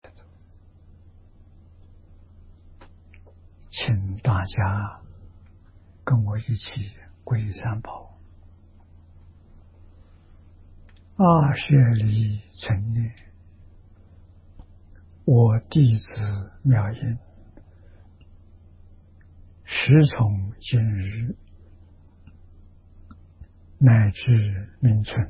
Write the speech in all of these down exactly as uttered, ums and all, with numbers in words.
请大家跟我一起皈三宝。二舍离存念，我弟子妙音，时从今日乃至明存，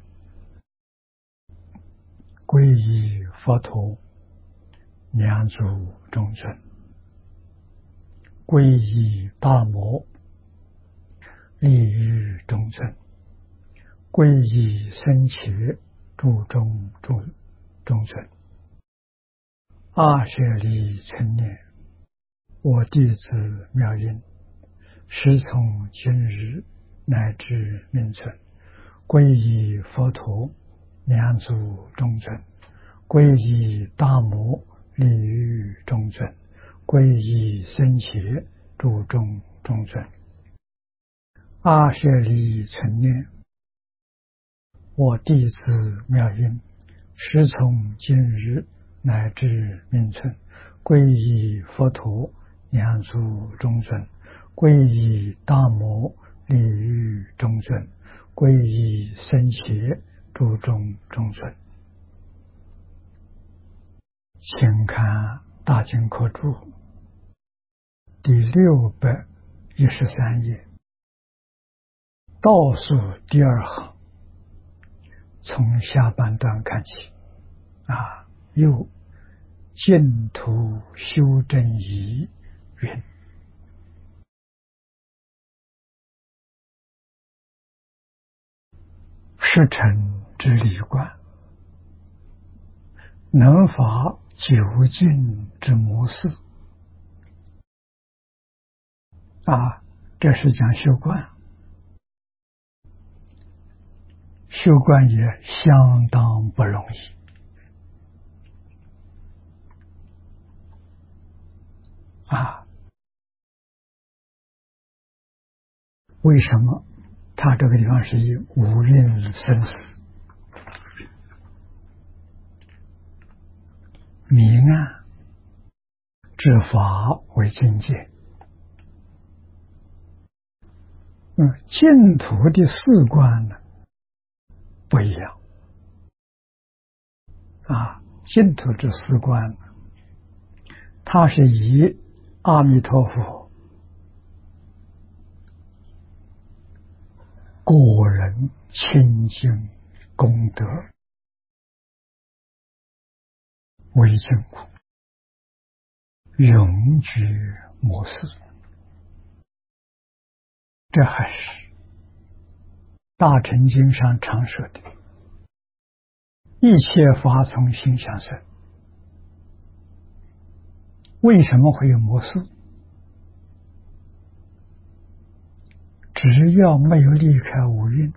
皈依佛陀两足中尊，皈依大摩利于中尊，皈依僧伽注中中中尊。二舍离存念，我弟子妙音，时从今日乃至明存，皈依佛陀两足中尊，皈依大摩利于中尊，皈依僧伽注中中尊。二舍离存念，我弟子妙音，时从今日乃至明存，皈依佛陀两足中尊，皈依大摩利于中尊，皈依僧伽注中中尊。请看大经科注第六百一十三页，倒数第二行，从下半段看起啊，又净土修正仪云：十乘之理观，能发究竟之模式啊，这是讲修观。修观也相当不容易啊！为什么？他这个地方是以五蕴生死、明暗、知法为境界。嗯，净土的四观呢不一样啊！净土这四观，它是以阿弥陀佛个人清净功德为净土，永居模式。这还是大乘经上常说的一切法从心想生。为什么会有模式？只要没有离开五蕴，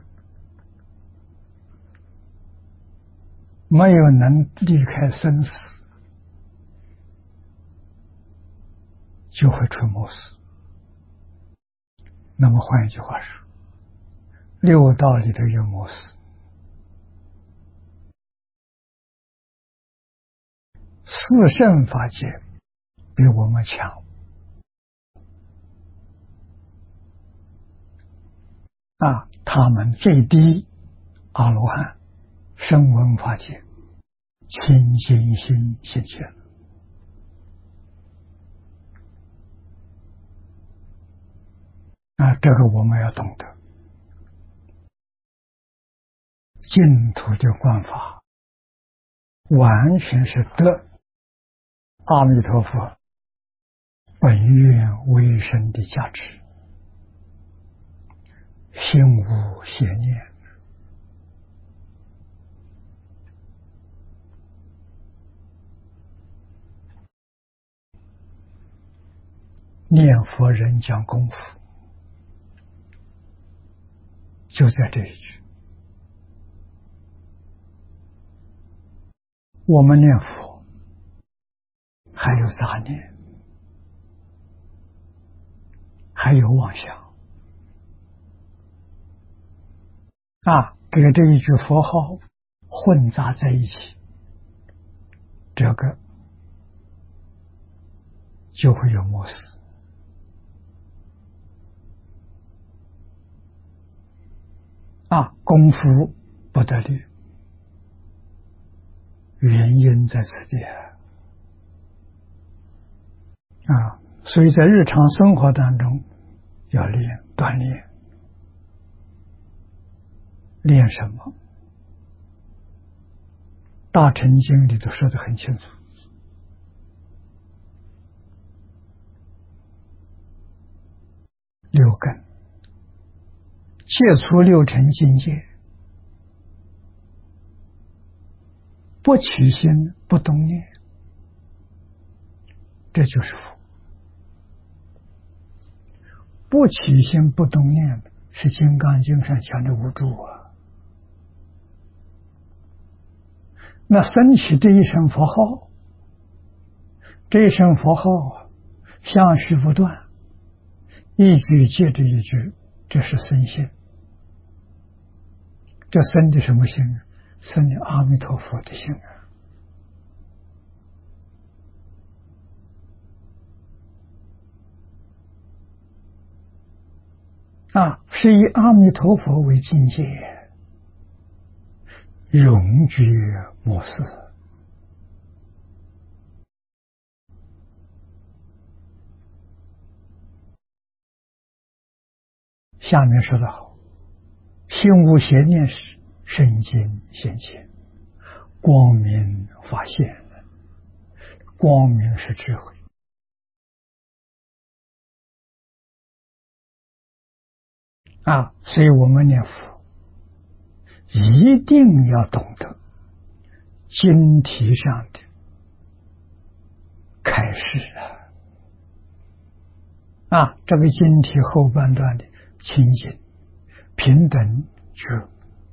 没有能离开生死，就会出模式。那么换一句话说，六道里头有模式，四圣法界比我们强啊！他们最低阿罗汉声闻法界清净心现前啊！这个我们要懂得，净土的观法完全是得阿弥陀佛本愿为生的价值，心无邪念，念佛人讲功夫就在这一句。我们念佛还有杂念，还有妄想啊，给这一句佛号混杂在一起，这个就会有末世。啊，功夫不得力，原因在此地啊。所以在日常生活当中要练锻炼，练什么？大乘经里头说得很清楚，六根，戒除六尘境界，不起心不动念，这就是佛。不起心不动念是《金刚经》上讲的无住啊。那升起这一声佛号，这一声佛号相续不断，一句接着一句，这是生心。这生的什么心？生的阿弥陀佛的心啊！啊，是以阿弥陀佛为境界，永绝末世。下面说得好，心无邪念时，圣经现前，光明发现。光明是智慧啊，所以我们念佛一定要懂得经题上的开示啊，啊，这个经题后半段的清净、平等、觉，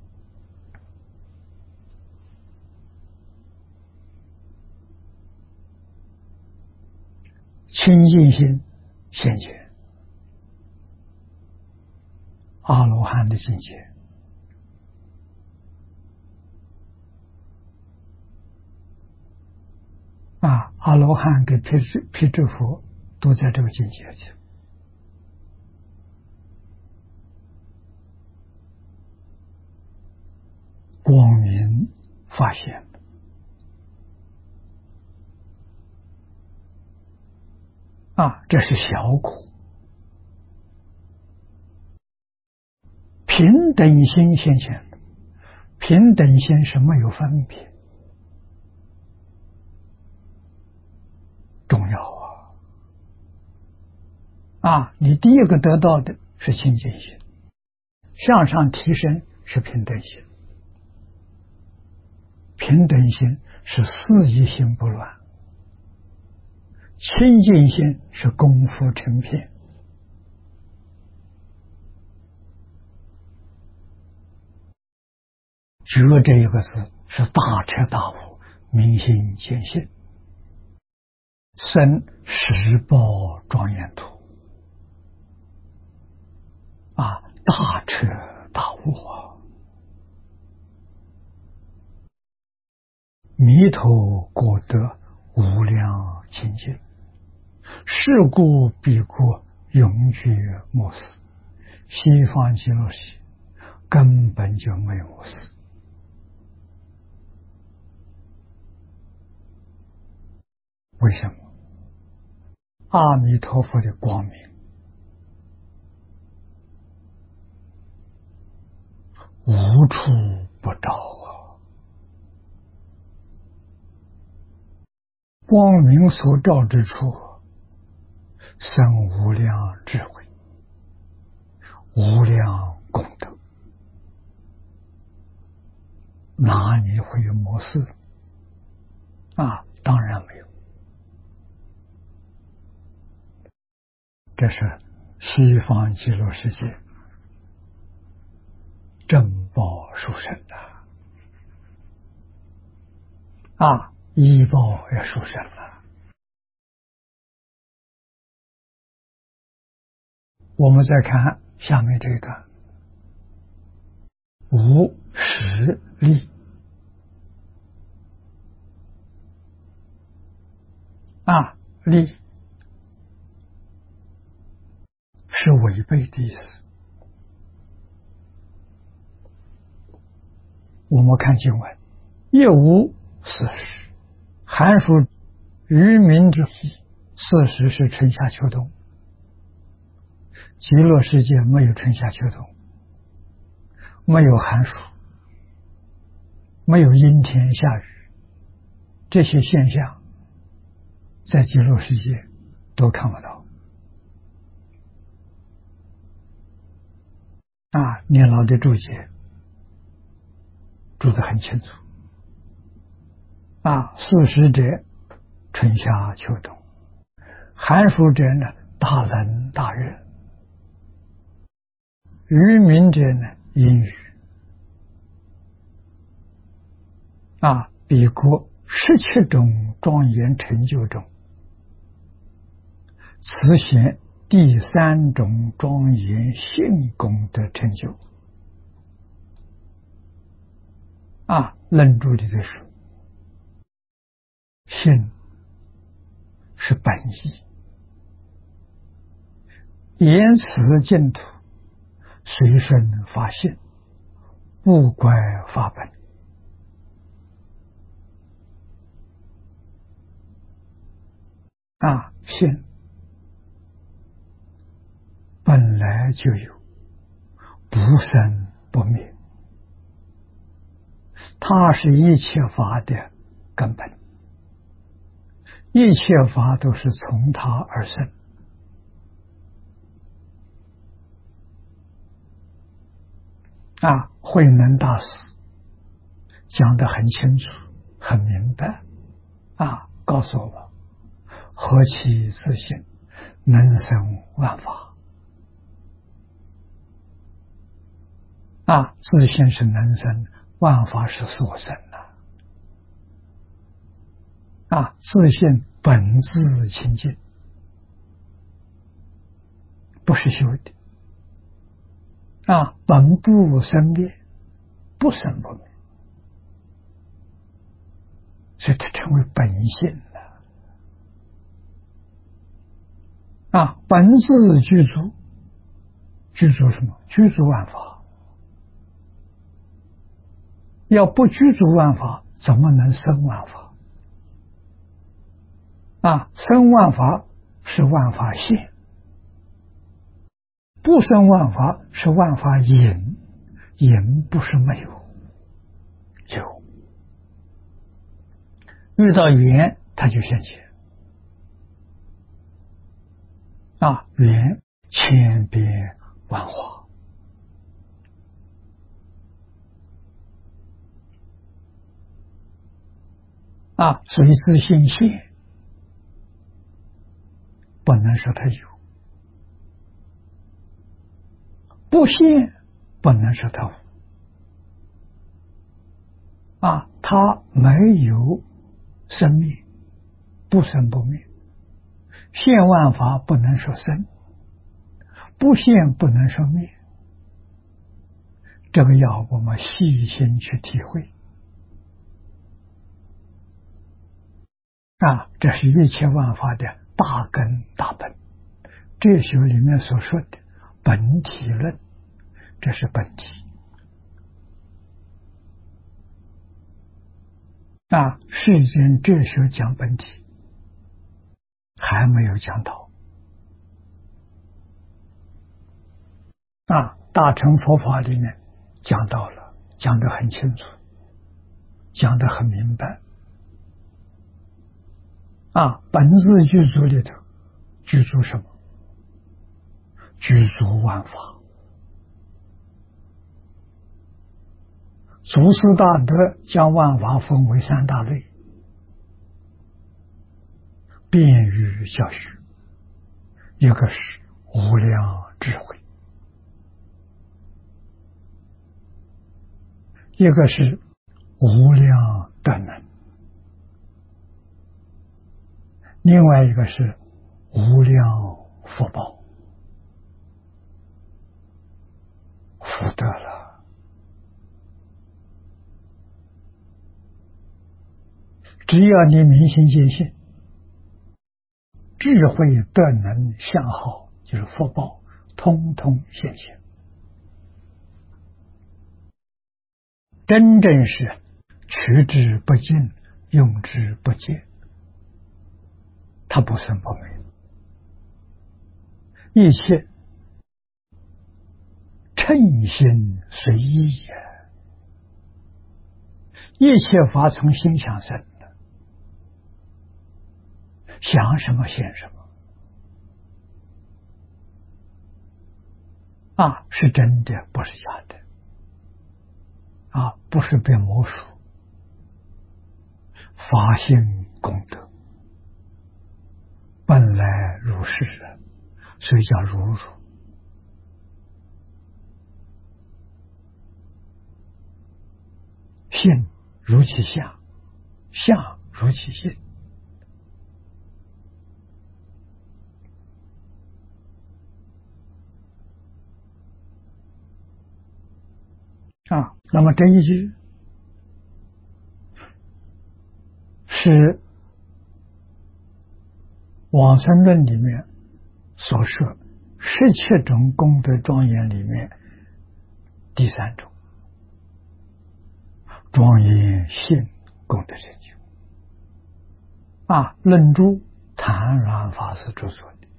清净心现前，阿罗汉的境界啊，阿罗汉跟辟支辟支佛都在这个境界去。光明发现啊，这是小苦。平等心现前，平等心是没有分别，重要啊！啊，你第一个得到的是清净心，向上提升是平等心，平等心是四意心不乱，清净心是功夫成片。觉这一个字是大彻大悟，明心见性，生十报庄严土啊，大彻大悟啊，弥陀果得无量清净，是故彼国永绝末世，西方极乐世界根本就没有末世。为什么？阿弥陀佛的光明无处不照啊！光明所照之处，生无量智慧，无量功德，哪里会有末世啊？当然没有。这是西方极乐世界正报殊胜的啊，依报也殊胜了。我们再看下面这一段，无实力啊，力是违背的意思。我们看经文，一无四时，寒暑于民之气，四时是春夏秋冬。极乐世界没有春夏秋冬，没有寒暑，没有阴天下雨，这些现象在极乐世界都看不到。啊，年老的注解注得很清楚。啊，四时者春夏秋冬，寒暑者呢大冷大热，渔民者呢阴雨。啊，比国十七种庄严成就中，此显第三种庄严性功德成就。啊，论著里的说，性是本意，言辞净土，随顺发性，勿怪法本。啊，性本来就有，不生不灭，它是一切法的根本，一切法都是从它而生。啊，慧能大师讲得很清楚很明白。啊，告诉我们何其自性，能生万法。啊，自性是能生，万法是所生的。啊，自性本自清净，不是修的。啊，本不生灭，不生不灭，所以它成为本性了。啊，本自具足，具足什么？具足万法。要不具足万法，怎么能生万法？啊，生万法是万法现，不生万法是万法隐，隐不是没有，有。遇到缘，它就现前。啊，缘千变万化。啊，所以自性现，不能说它有；不现，不能说它无。啊，它没有生灭，不生不灭。现万法不能说生，不现不能说灭。这个要我们细心去体会。啊，这是一切万法的大根大本。哲学里面所说的本体论，这是本体。啊，世间哲学讲本体，还没有讲到。啊，大乘佛法里面讲到了，讲得很清楚，讲得很明白。啊，本自具足里头，具足什么？具足万法。祖师大德将万法分为三大类，便于教学。一个是无量智慧，一个是无量德能，另外一个是无量福报。福德了，只要你明心见性，智慧德能相好就是福报通通现前。真正是取之不尽，用之不竭，它不生不灭，一切称心随意也，一切法从心想生的，想什么现什么啊，是真的，不是假的啊，不是变魔术，法性功德本来如是，所以叫如如。性如其相，相如其性。啊，那么这一句是往生论里面所说十七种功德庄严里面第三种，庄严性功德成就。啊，论珠谭鸾法师著作的，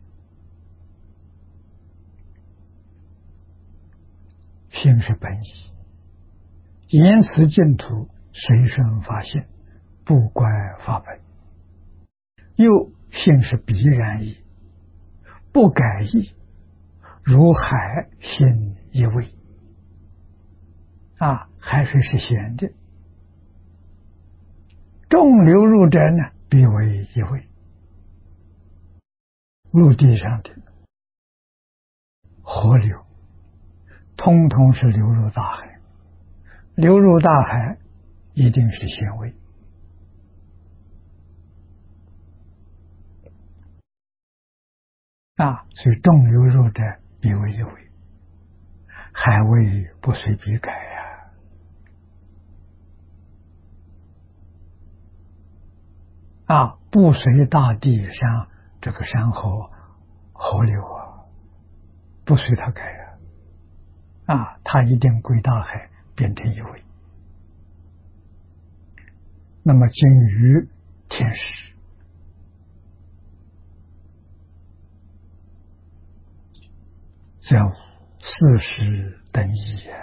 性是本意，言辞净土随身发现，不怪法本。又性是必然意，不改意，如海性一味。啊，海水是咸的，众流入者呢，必为一味。陆地上的河流，通通是流入大海，流入大海一定是咸味。啊，所以众流入者必为一味，海味不随必改呀、啊。啊，不随大地上这个山河河流啊，不随它改呀、啊。啊，它一定归大海，变成一味。那么金鱼天使则无四时等义也。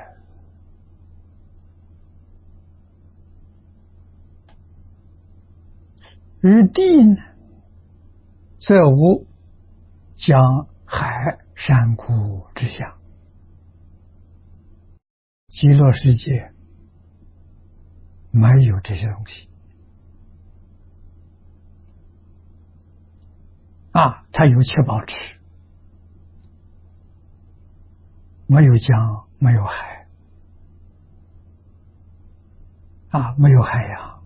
于地呢，则无江海山谷之相。极乐世界没有这些东西啊，它有七宝池，没有江，没有海啊，没有海洋，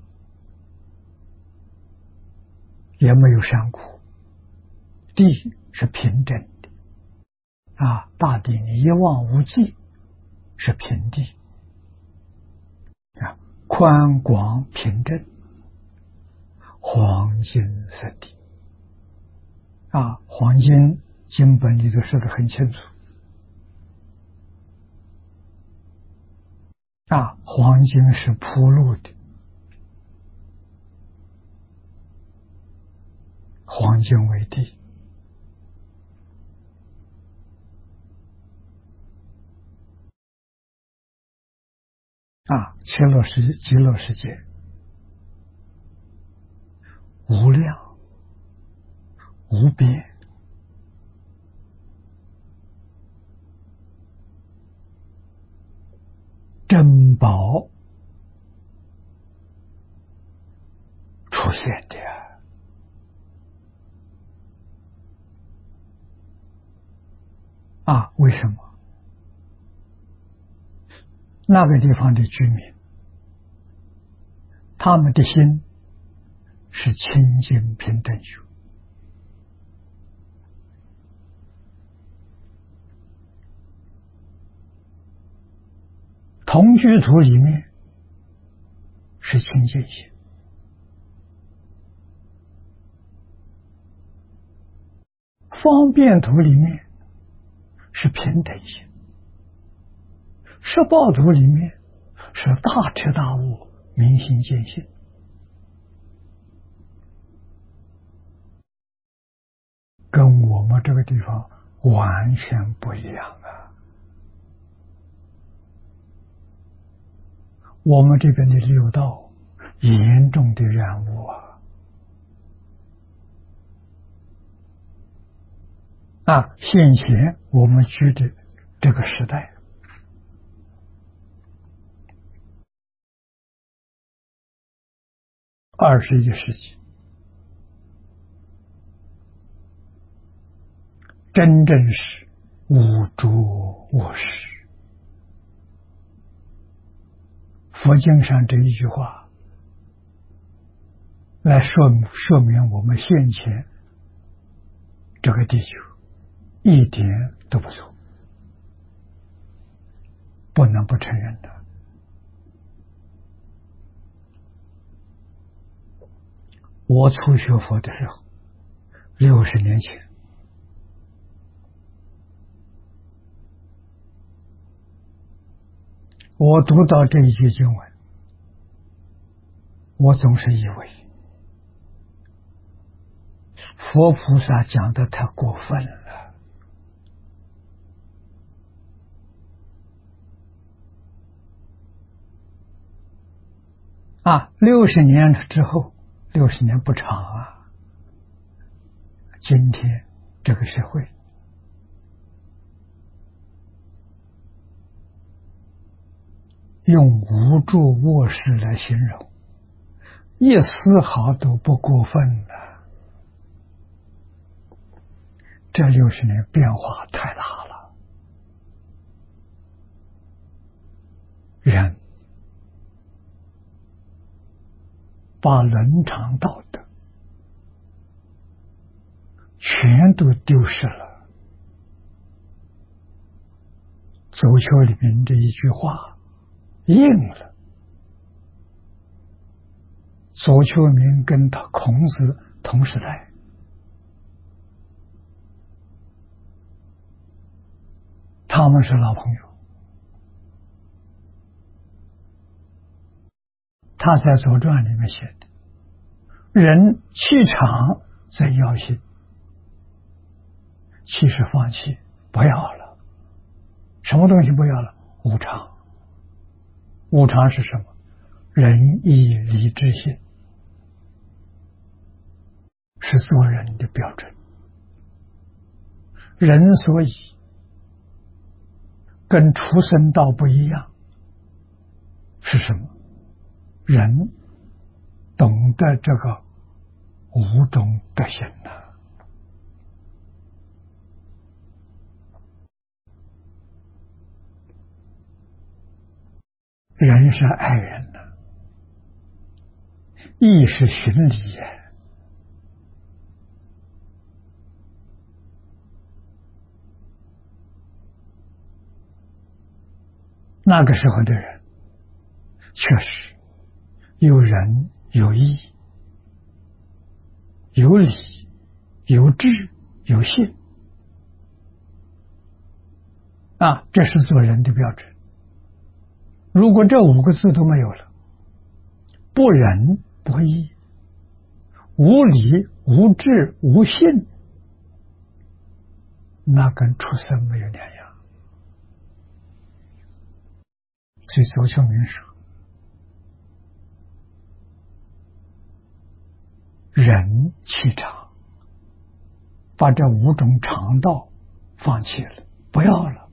也没有山谷，地是平整的啊，大地你一望无际，是平地啊，宽广平正，黄金色地啊，黄金经本里头说得很清楚啊，黄金是铺路的，黄金为地啊，极乐世极乐世界无量无边，珍宝出现的啊，为什么？那个地方的居民，他们的心是清净平等觉，同居土里面是清净心，方便土里面是平等心，十报图里面是大彻大悟、明心见性。跟我们这个地方完全不一样啊！我们这边的六道严重的染污啊！啊，现前我们居的这个时代，二十一世纪，真正是无着卧室。佛经上这一句话来说说明我们现前这个地球一点都不错，不能不承认的。我初学佛的时候，六十年前，我读到这一句经文，我总是以为佛菩萨讲的太过分了。啊，六十年之后，六十年不长啊。今天这个社会，用无助卧室来形容，一丝毫都不过分了。这六十年变化太大了，人把伦常道德全都丢失了。走丘里面这一句话应了。左丘明跟他孔子同时代，他们是老朋友。他在《左传》里面写的：“人气场在要心，气是放弃，不要了。什么东西不要了？无常。无常是什么？仁义礼智信，是做人的标准。人所以跟畜生道不一样，是什么？人懂得这个五种德行了。人是爱人的，义是循礼也。那个时候的人，确实有仁有义有礼有智有信啊，这是做人的标准。如果这五个字都没有了，不仁不义无礼无智无信，那跟畜生没有两样。所以左丘明说，人气场，把这五种常道放弃了，不要了。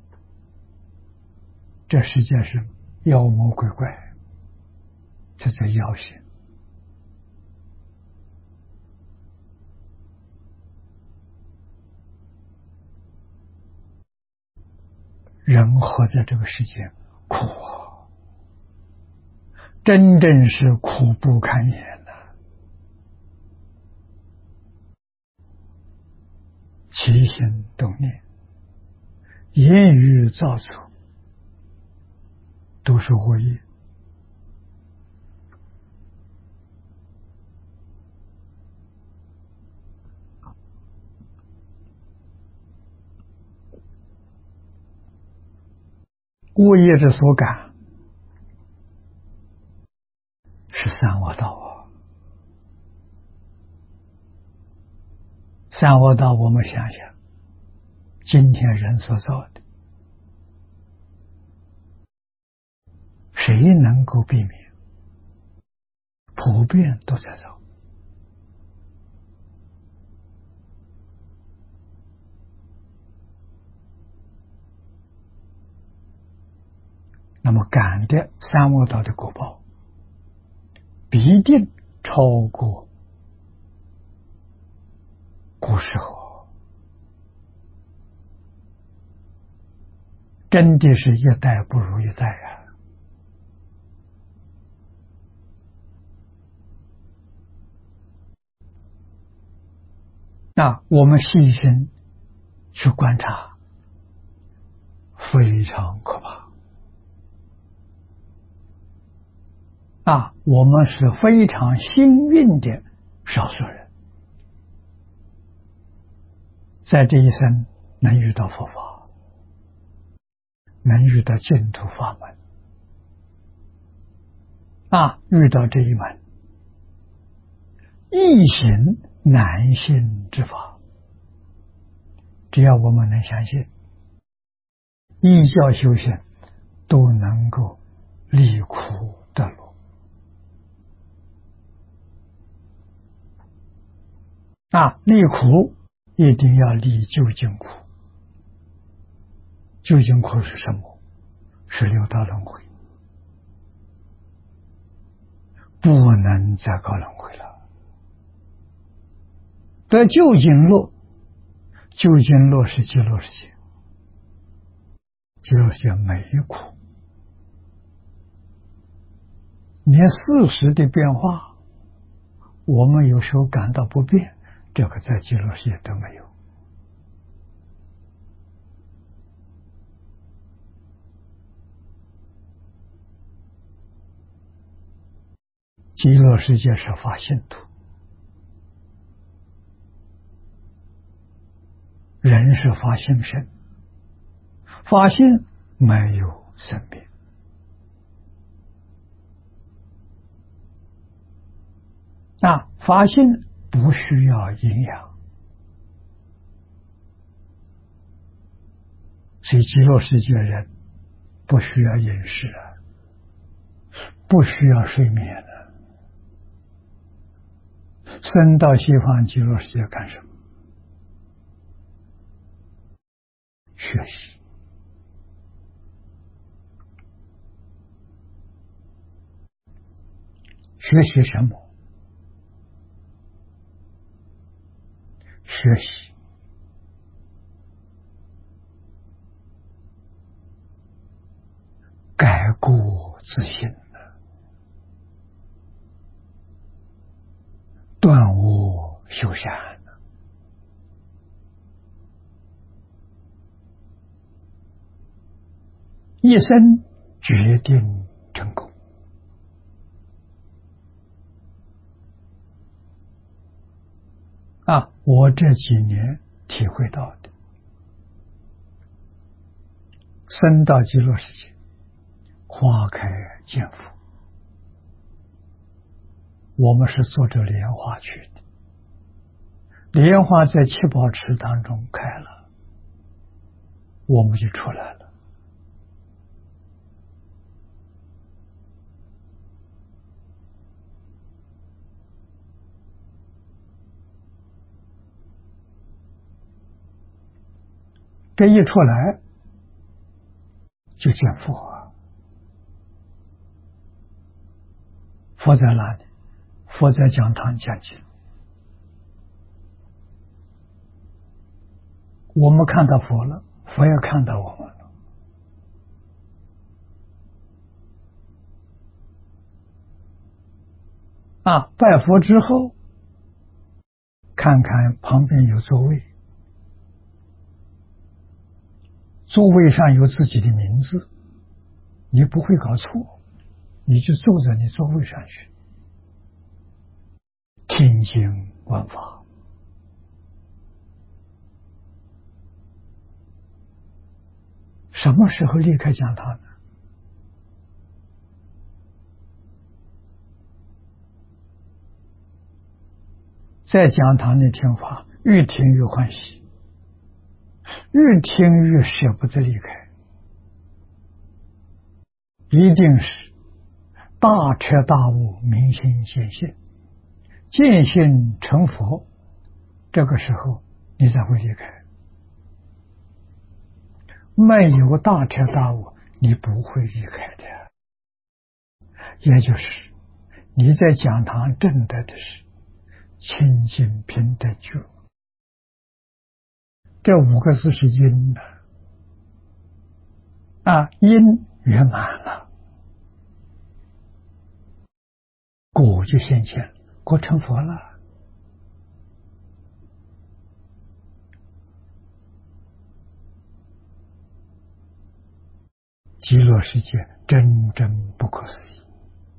这世界是妖魔鬼怪，这在要挟。人活在这个世界苦啊，真正是苦不堪言呐、啊！起心动念，言语造作，都是恶业。 恶业之所感是三恶道啊。三恶道，我们想想，今天人所造的，谁能够避免？普遍都在造。那么感的三恶道的果报，必定超过古时候，真的是一代不如一代啊！那我们细心去观察，非常可怕啊！我们是非常幸运的少数人，在这一生能遇到佛法，能遇到净土法门啊，遇到这一门易行难信之法。只要我们能相信，依教修行都能够离苦得乐啊！离苦一定要离究竟苦。究竟苦是什么？是六道轮回，不能再搞轮回了。得究竟乐，究竟乐是极乐世界，极乐世界没苦，连事实的变化，我们有时候感到不便，这个在极乐世界都没有。极乐世界是发信土，人是发心身，发心没有生病啊，发心不需要营养，所以极乐世界人不需要饮食啊，不需要睡眠了。生到西方极乐世界干什么？学习。学习什么？学习改过自新，断恶修善，一生决定成功啊！我这几年体会到的，生到极乐世界，花开见佛，我们是坐着莲花去的，莲花在七宝池当中开了，我们就出来了。这一出来就见佛啊！佛在哪里？佛在讲堂讲经，我们看到佛了，佛也看到我们了。啊，拜佛之后，看看旁边有座位，座位上有自己的名字，你不会搞错，你就坐在你座位上去，听经闻法。什么时候离开讲堂呢？ 在讲堂里听法，越听越欢喜，越听越舍不得离开，一定是大彻大悟、明心见性，见性成佛，这个时候你才会离开。没有大彻大悟，你不会离开的。也就是你在讲堂证得的是清净平等觉，这五个字是因的啊，因圆满了，果就现前，果成佛了。极乐世界真真不可思议。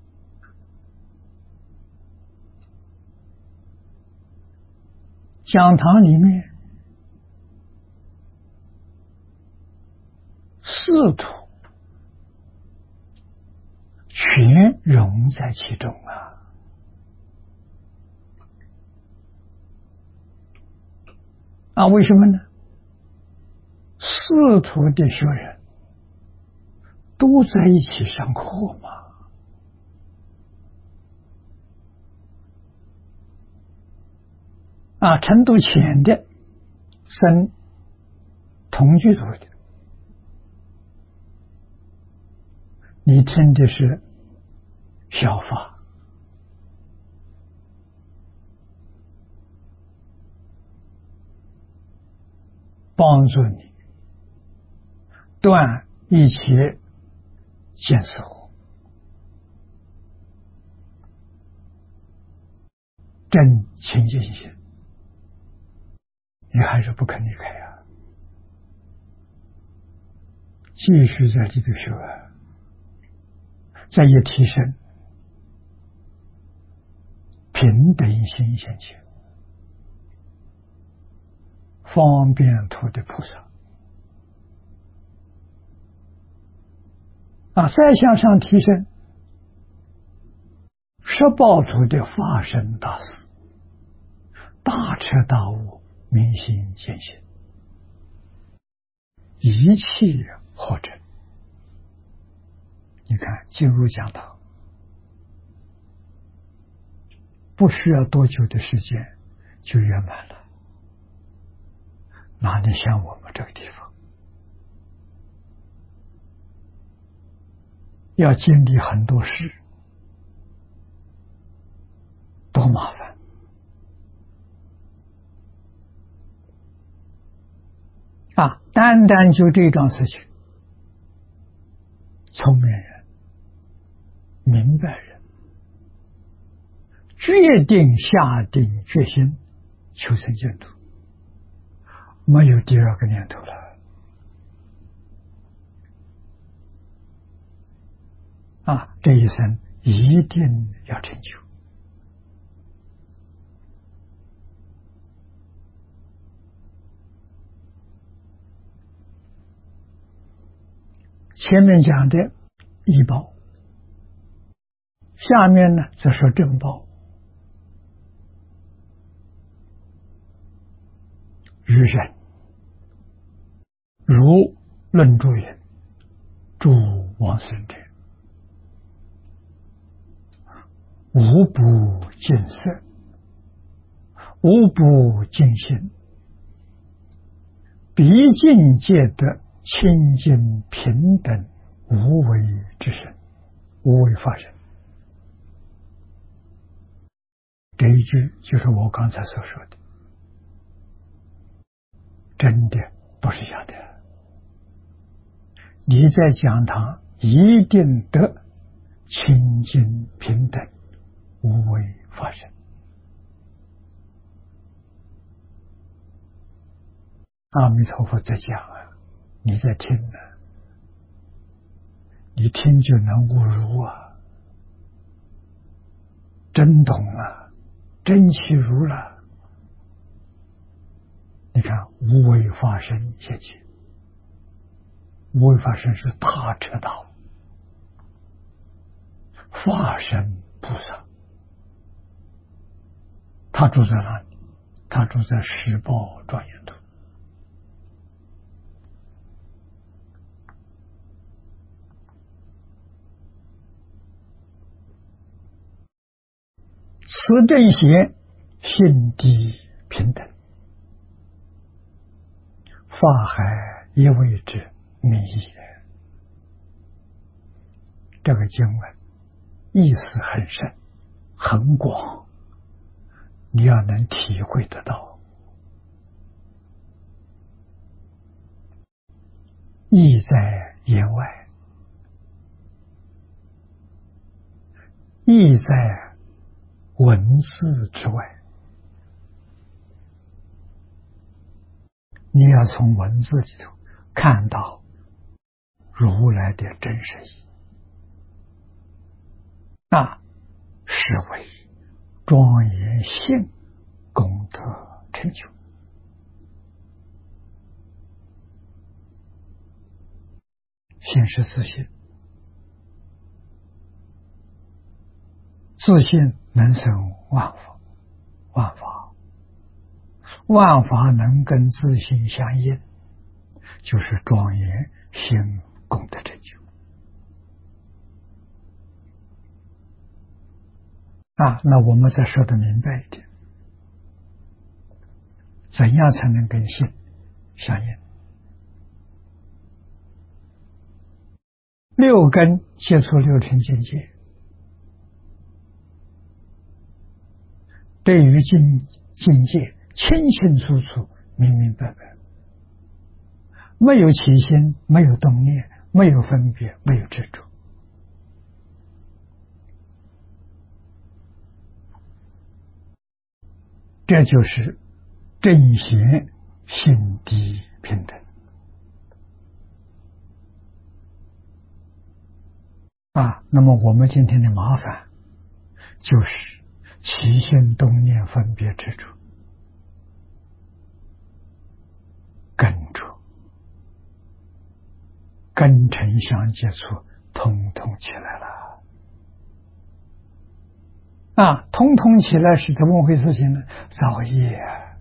讲堂里面四土全融在其中啊！啊，为什么呢？四土的学人都在一起上课嘛。啊，程度浅的生同居土的，你听的是小法，帮助你断一切见思惑，真清净心，你还是不肯离开呀、啊，继续在这里学啊，再一提升平等心现前，方便图的菩萨啊，再向上提升十报图的法身大士，大彻大悟，明心见性，一切合成。你看进入讲堂不需要多久的时间就圆满了，哪里像我们这个地方要经历很多事，多麻烦啊！单单就这桩事情，聪明人、明白人决定下定决心求生净土，没有第二个念头了啊！这一生一定要成就。前面讲的医报，下面呢则说正报。于人如论著云：诸往生者，无不净色，无不净心，毕竟皆得清净平等无为之身，无为法身。这一句就是我刚才所说的，真的不是假的。你在讲堂一定得清净平等无为法身。阿弥陀佛在讲啊，你在听呢、啊，你听就能悟入啊，真懂了，真其如了。你看无为法身现前，无为法身是大彻大悟，法身菩萨他住在哪里？他住在十报庄严土。此正贤心地平等，法海一为之密也。这个经文意思很深很广，你要能体会得到。意在言外，意在文字之外。你要从文字里头看到如来的真实意，那是为庄严性功德成就。心是自信，自信能生万法，万法万法能跟自信相应，就是庄严性功德成就啊。那我们再说的明白一点，怎样才能跟性相应？六根接触六尘境界，对于境境界清清楚楚明明白白，没有起心，没有动念，没有分别，没有执着。这就是正贤心地平等啊。那么我们今天的麻烦就是起心动念分别执着跟着根尘相接触，通通起来了啊！通通起来是怎么回事情呢？造业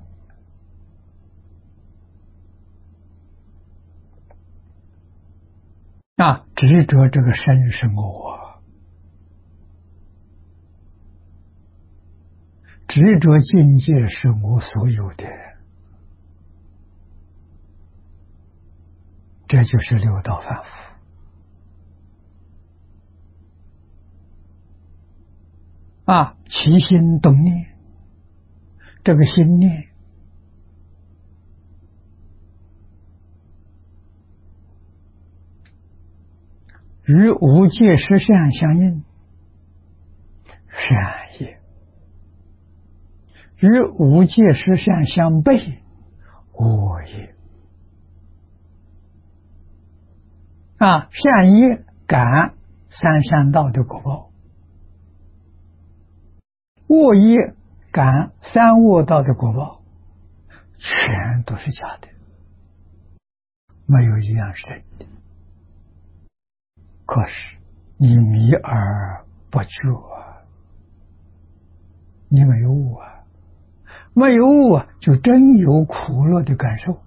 啊！执着这个身是我，执着境界是我所有的，这就是六道反复啊！起心动念，这个心念与无界实相相应，善业；与无界实相相悖，恶业。啊，善业感三善道的果报，恶业感三恶道的果报，全都是假的，没有一样是真的。可是你迷而不觉啊，你没有悟啊，没有悟啊，就真有苦乐的感受。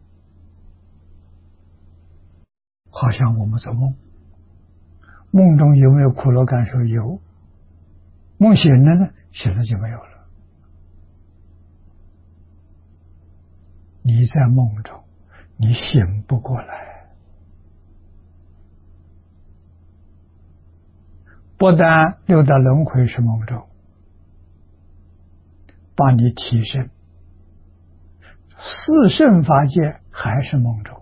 好像我们做梦，梦中有没有苦乐感受？有。梦醒了呢？醒了就没有了。你在梦中，你醒不过来，不但六道轮回是梦中，把你提升，四圣法界还是梦中，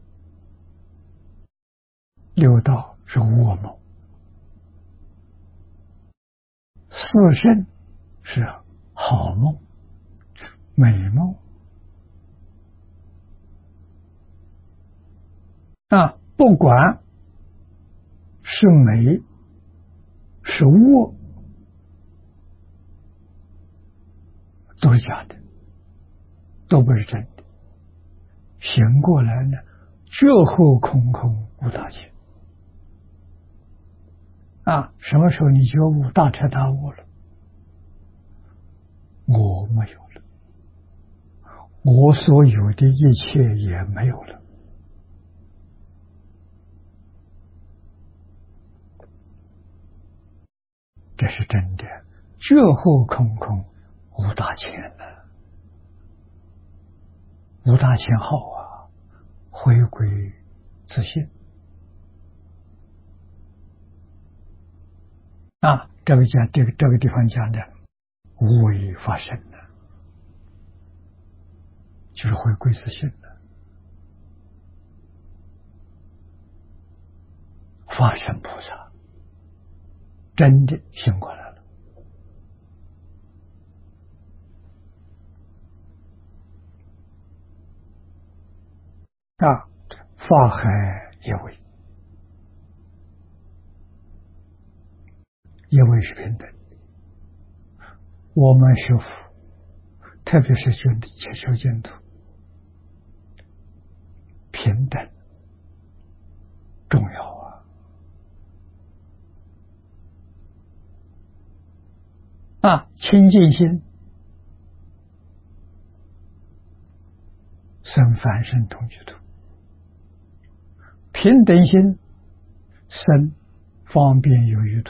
六道是噩梦，四圣是好梦、美梦啊，不管是美是恶，都是假的，都不是真的。醒过来呢，觉后空空无大千啊！什么时候你觉悟大彻大悟了？ 我没有了，我所有的一切也没有了。这是真的，觉后空空，无大千呢、无大千好啊，回归自信啊！这个讲这个这个地方讲的无为发生了，就是回归自信了，法身菩萨真的醒过来了啊！法海也为，也为是平等。我们学佛，特别是学修净土，平等重要啊！啊，清净心生凡圣同居土，平等心生方便有余土。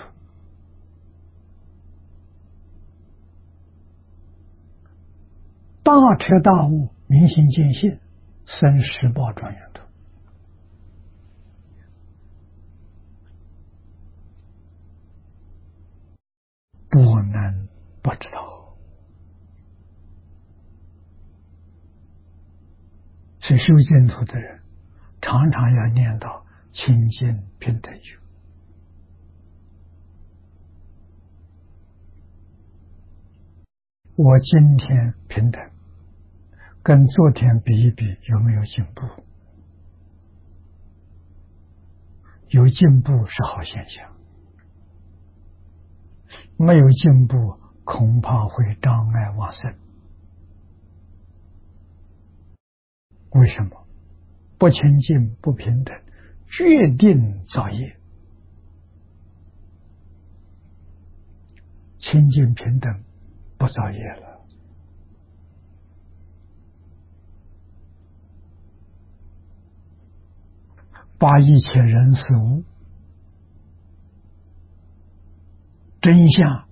大彻大悟，明心见性，生十报庄严土。不能不知道，所以修净土的人常常要念到清净平等觉。我今天平等，跟昨天比一比，有没有进步？有进步是好现象，没有进步恐怕会障碍往生。为什么？不清净不平等，决定造业。清净平等不造业了。把一切人事物真相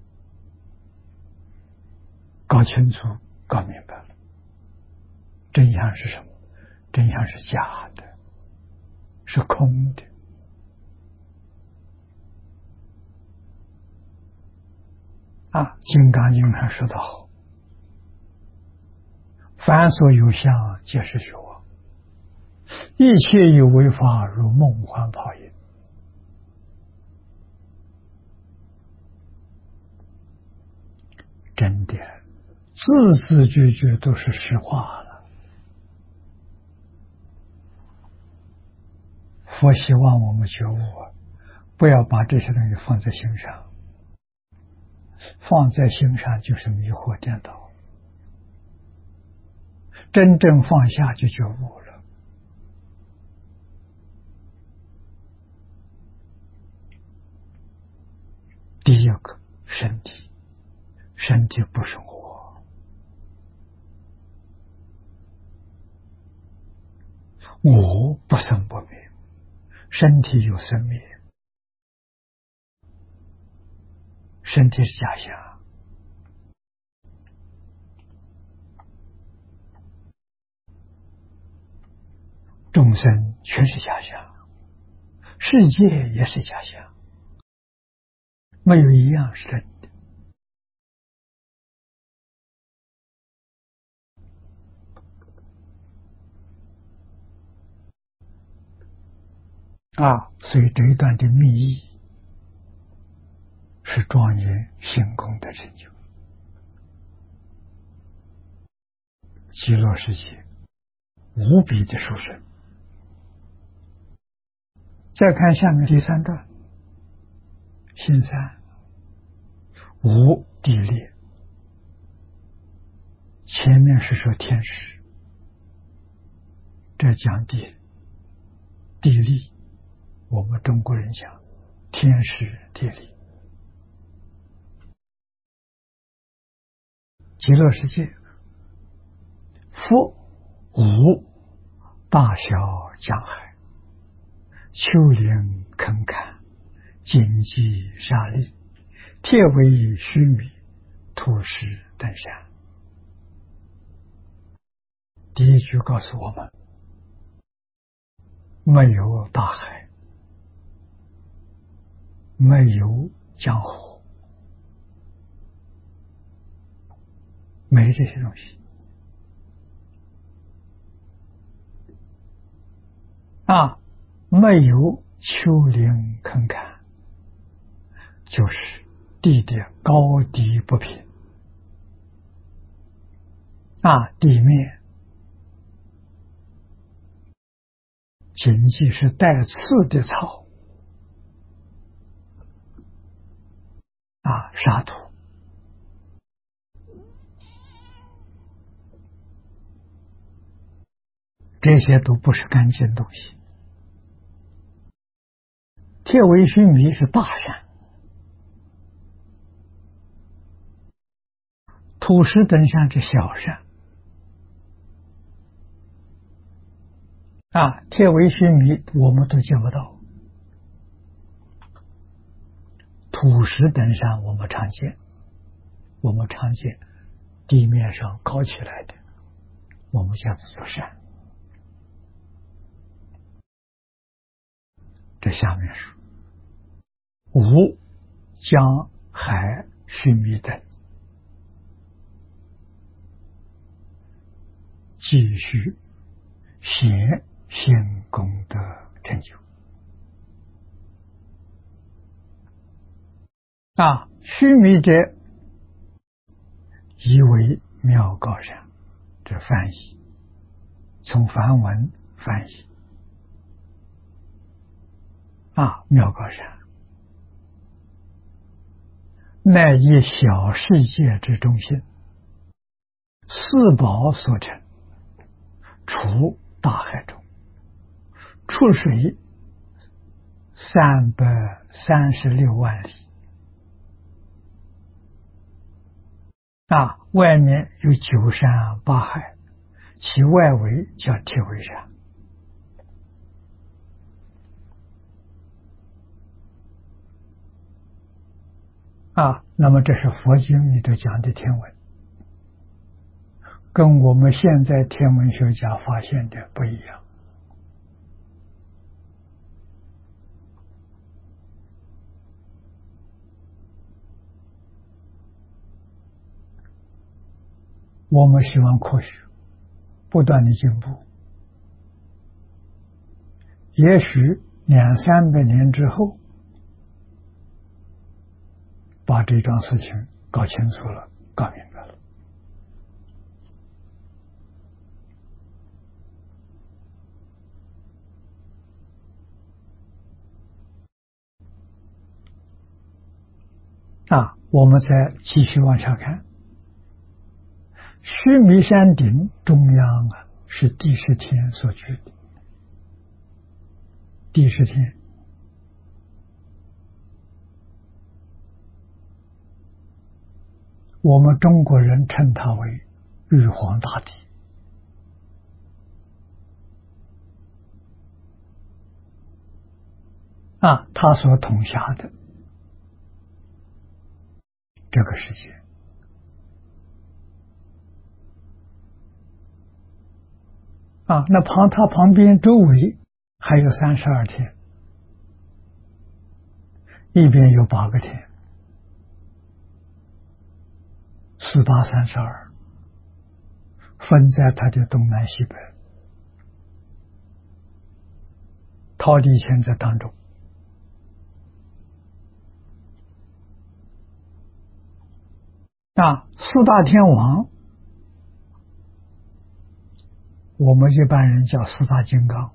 搞清楚搞明白了。真相是什么？真相是假的，是空的。啊，《金刚经》上说得好，凡所有相皆是虚妄，一切有为法如梦幻泡影。真的，字字句句都是实话了。佛希望我们觉悟，不要把这些东西放在心上，放在心上就是迷惑颠倒。真正放下就觉悟了。第一个，身体，身体不生活，我不生不灭，身体有生灭，身体是假象。众生全是假象，世界也是假象，没有一样是真的。啊，所以这一段的密意是庄严行功的成就。极乐世界无比的殊胜。再看下面第三段，心三无地裂。前面是说天使，这讲地地利，我们中国人讲天时地利。 极乐世界，佛无大小江海，丘陵坑坎，荆棘沙砾，铁围须弥，土石登山。第一句告诉我们，没有大海，没有江河，没这些东西啊，没有丘陵坑坎，就是地的高低不平啊，地面仅仅是带刺的草啊，沙土，这些都不是干净东西。铁围须弥是大山，土石登山是小山啊，铁围须弥我们都见不到，土石登山我们常见，我们常见地面上高起来的，我们叫做山。这下面说无江海须弥等，继续显现功德成就啊！须弥者，以为妙高山，这翻译从梵文翻译啊，妙高山乃以小世界之中心，四宝所成，处大海中，出水三百三十六万里啊，外面有九山八海，其外围叫铁围山啊。那么这是佛经里头讲的天文，跟我们现在天文学家发现的不一样。我们希望科学不断的进步，也许两三百年之后，把这桩事情搞清楚了，搞明白了。啊，我们再继续往下看，须弥山顶中央啊，是第十天所居的。第十天我们中国人称它为玉皇大帝啊，他所统辖的这个世界啊，那旁他旁边周围还有三十二天，一边有八个天，四八三十二，分在它的东南西北，忉利天在当中。啊，四大天王，我们一般人叫四大金刚，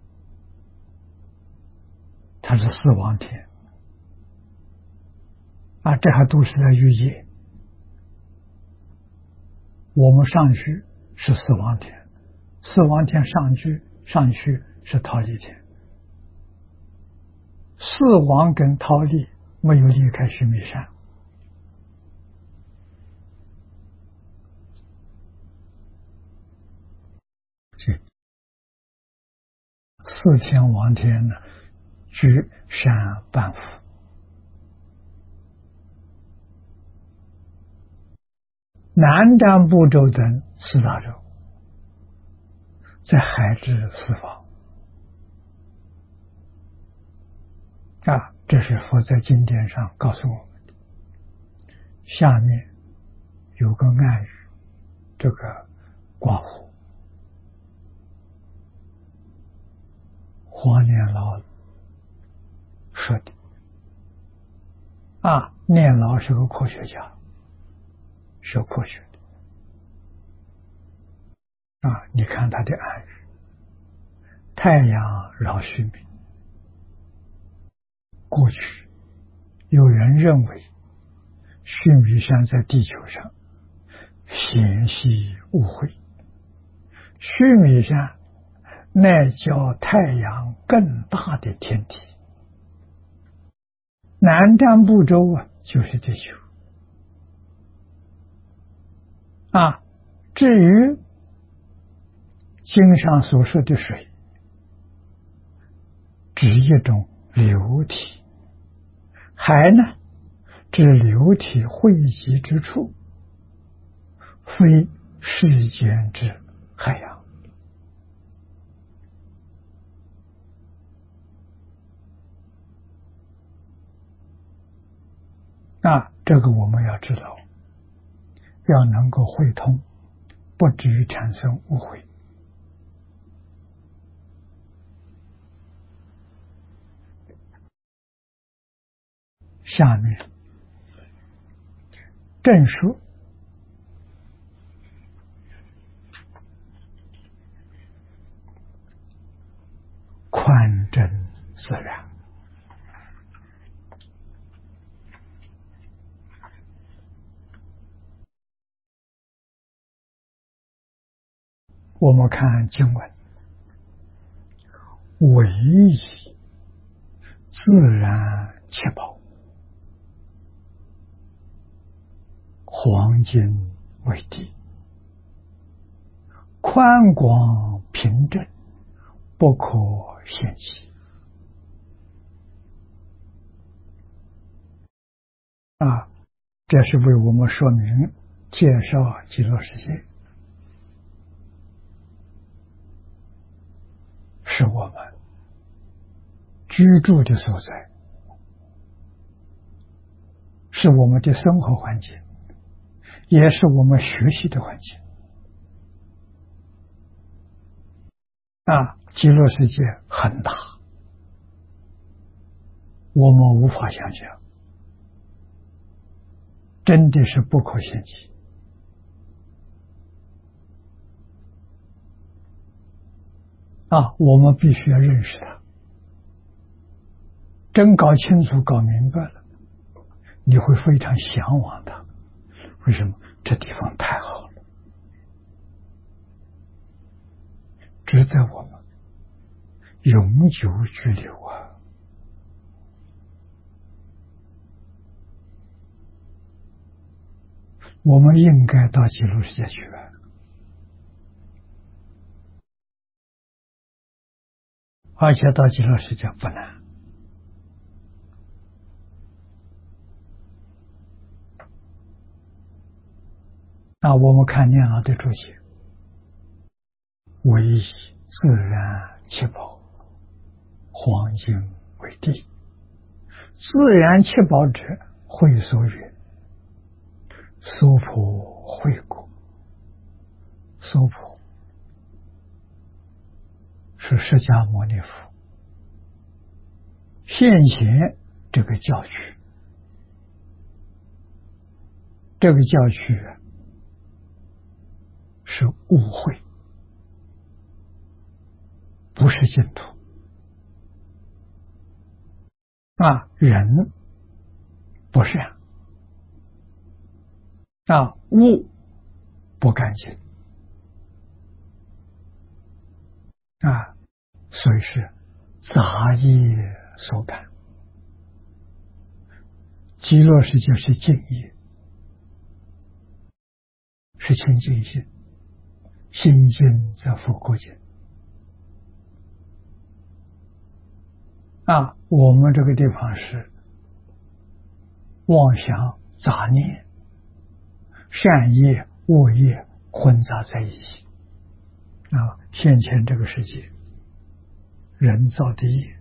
它是四王天啊，这还都是在寓意我们上去是四王天，四王天上去上去是忉利天，四王跟忉利没有离开须弥山四天王天呢，居山半福。南瞻部洲等四大洲，在海之四方啊，这是佛在经典上告诉我们的。下面有个暗语，这个刮胡黄念老说的啊，念老是个科学家，学科学的啊，你看他的暗语：太阳绕须弥。过去有人认为须弥山在地球上显系误会，须弥山乃较太阳更大的天体，南瞻部洲啊就是地球啊。至于经上所说的水，指一种流体，海呢指流体汇集之处，非世间之海洋啊。这个我们要知道，要能够会通，不至于产生误会。下面正说宽真自然。我们看经文，唯以自然切宝，黄金为地，宽广平正，不可限期啊，这是为我们说明介绍极乐世界是我们居住的所在，是我们的生活环境，也是我们学习的环境啊。极乐世界很大，我们无法想象，真的是不可限期啊！我们必须要认识它，真搞清楚、搞明白了，你会非常向往它。为什么？这地方太好了，值得我们永久居留啊！我们应该到极乐世界去啊！而且到极乐世界不难。那我们看念老的注解：唯以自然切宝，黄金为地。自然切宝者，会所曰：娑婆会果。娑婆是释迦牟尼佛现前这个教区，这个教区是误会，不是净土啊！人不善啊，物不干净啊，所以是杂业所感。极乐世界是净业，是清净心，心净则复国净啊，我们这个地方是妄想杂念、善业、恶业混杂在一起啊。现前这个世界，人造的业，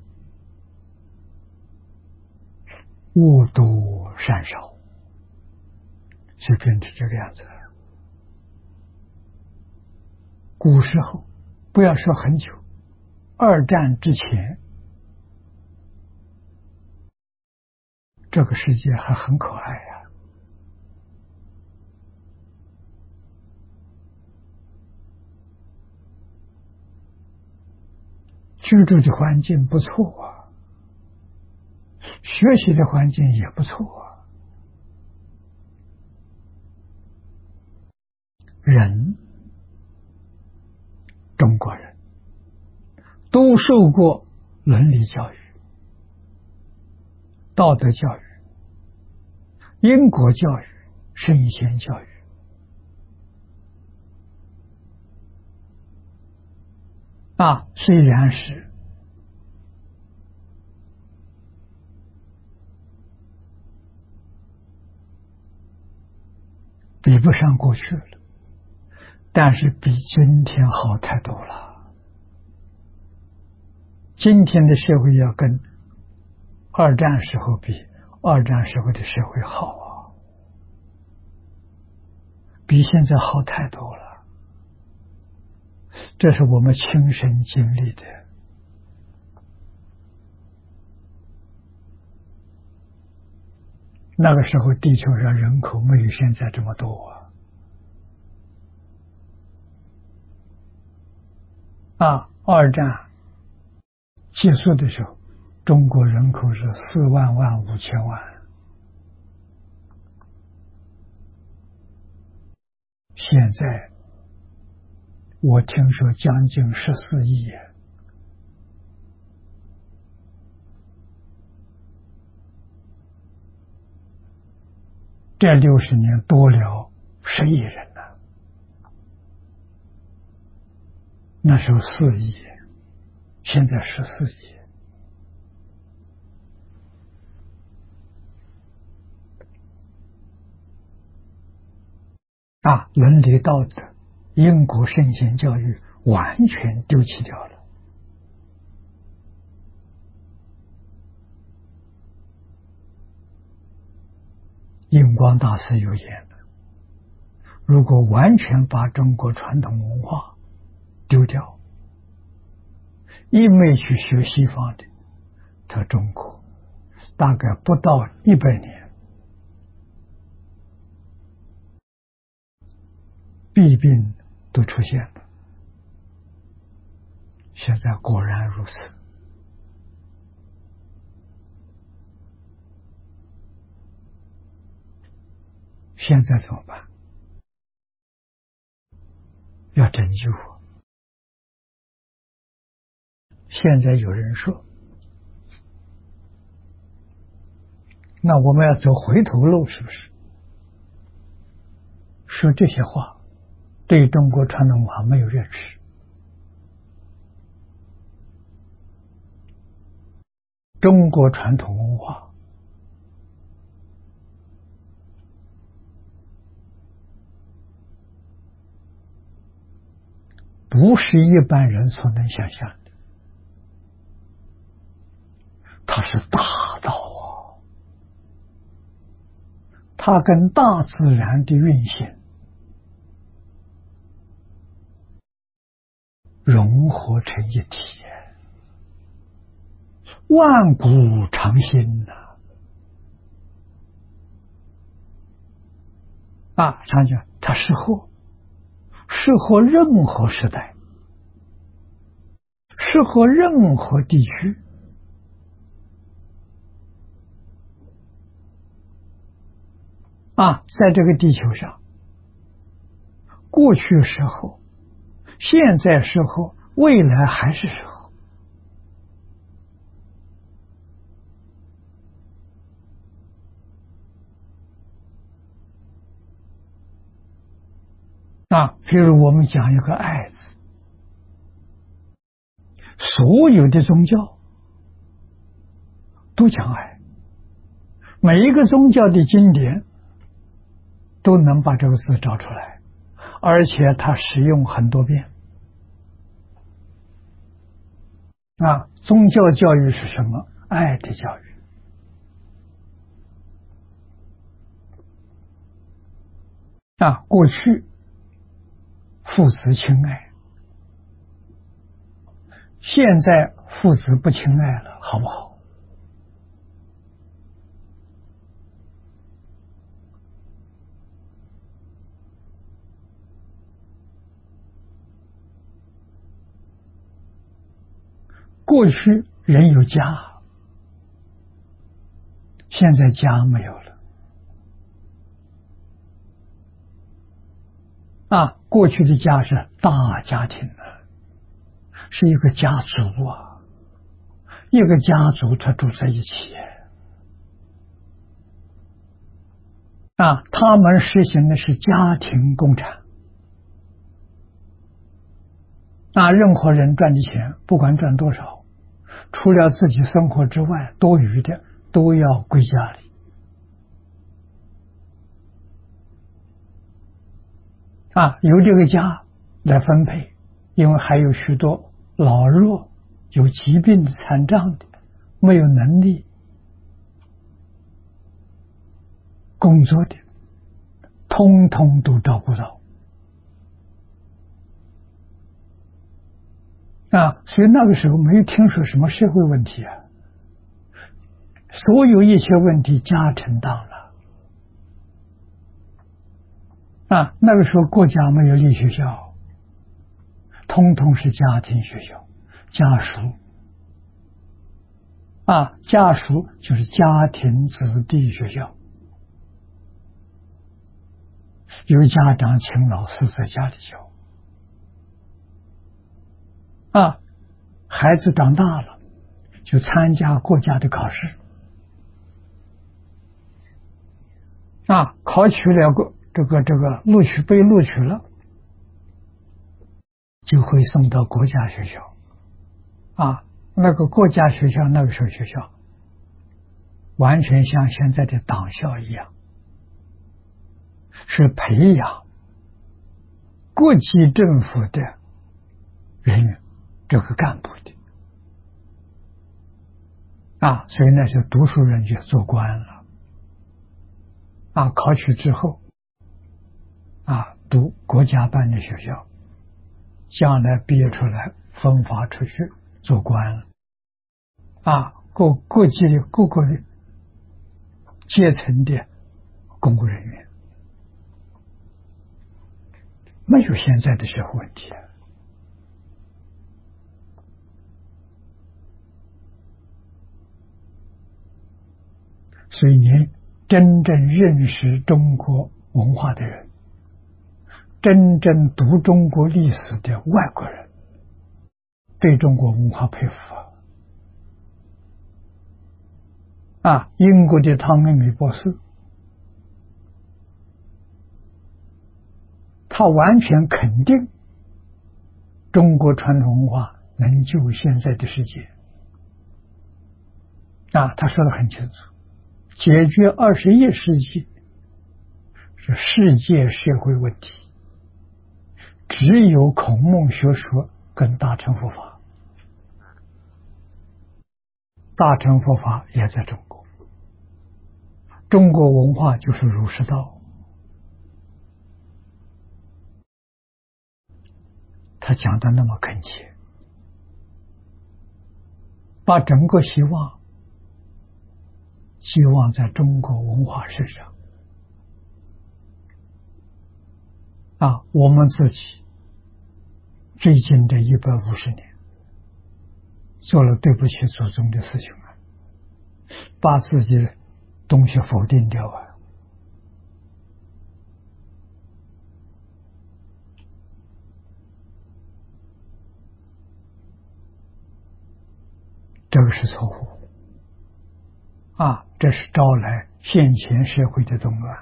恶多善少，就变成这个样子了。古时候，不要说很久，二战之前，这个世界还很可爱呀、啊。居住的环境不错啊，学习的环境也不错啊。人，中国人都受过伦理教育、道德教育、因果教育、圣贤教育啊，虽然是比不上过去了，但是比今天好太多了。今天的社会要跟二战时候比，二战时候的社会好啊，比现在好太多了。这是我们亲身经历的。那个时候地球上人口没有现在这么多啊。啊，二战结束的时候，中国人口是四万万五千万，现在我听说将近十四亿。这六十年多了十亿人了，那时候四亿，现在十四亿。啊，伦理道德、因果圣贤教育完全丢弃掉了。印光大师有言的，如果完全把中国传统文化丢掉，一味去学西方的，他中国大概不到一百年，弊病都出现了。现在果然如此。现在怎么办？要拯救我。现在有人说，那我们要走回头路，是不是？说这些话对中国传统文化没有认识。中国传统文化不是一般人所能想象的，它是大道啊，它跟大自然的运行融合成一体，万古长新呐！啊，常讲它适合，适合任何时代，适合任何地区。啊，在这个地球上，过去时候，现在时候，未来还是时候。啊，比如我们讲一个爱字，所有的宗教都讲爱。每一个宗教的经典都能把这个字找出来，而且它使用很多遍。啊，宗教教育是什么？爱的教育。啊，过去父子亲爱，现在父子不亲爱了，好不好？过去人有家，现在家没有了。啊，过去的家是大家庭啊，是一个家族啊，一个家族他住在一起啊，他们实行的是家庭共产啊，任何人赚的钱，不管赚多少，除了自己生活之外，多余的都要归家里啊，由这个家来分配，因为还有许多老弱、有疾病的、残障的，没有能力工作的，通通都照顾到啊。所以那个时候没有听说什么社会问题啊，所有一切问题家承担了啊。那个时候国家没有立学校，通通是家庭学校，家属啊，家属就是家庭子弟学校，有家长请老师在家里教啊，孩子长大了就参加国家的考试啊，考取了个这个这个录取被录取了，就会送到国家学校啊。那个国家学校那个时候学校完全像现在的党校一样，是培养国际政府的人员，这个干部的啊，所以那些读书人就做官了啊，考取之后啊，读国家办的学校，将来毕业出来分发出去做官了啊，各各级的各个的阶层的公务人员，没有现在的社会问题。所以你真正认识中国文化的人，真正读中国历史的外国人，对中国文化佩服啊！啊，英国的汤恩美博士，他完全肯定中国传统文化能救现在的世界啊，他说得很清楚，解决二十一世纪是世界社会问题，只有孔孟学说跟大乘佛法，大乘佛法也在中国，中国文化就是儒释道，他讲的那么恳切，把整个希望寄望在中国文化身上啊！我们自己最近这一百五十年做了对不起祖宗的事情啊，把自己的东西否定掉啊！这个是错误啊！这是招来现前社会的动乱，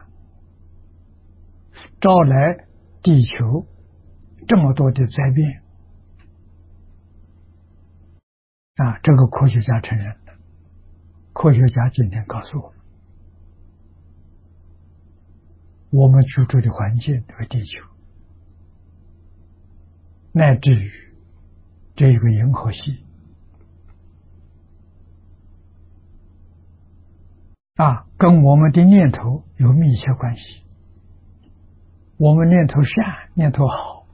招来地球这么多的灾变啊！这个科学家承认的， 科学家今天告诉我们，我们居住的环境，这个地球，乃至于这个银河系啊，跟我们的念头有密切关系。我们念头善，念头好，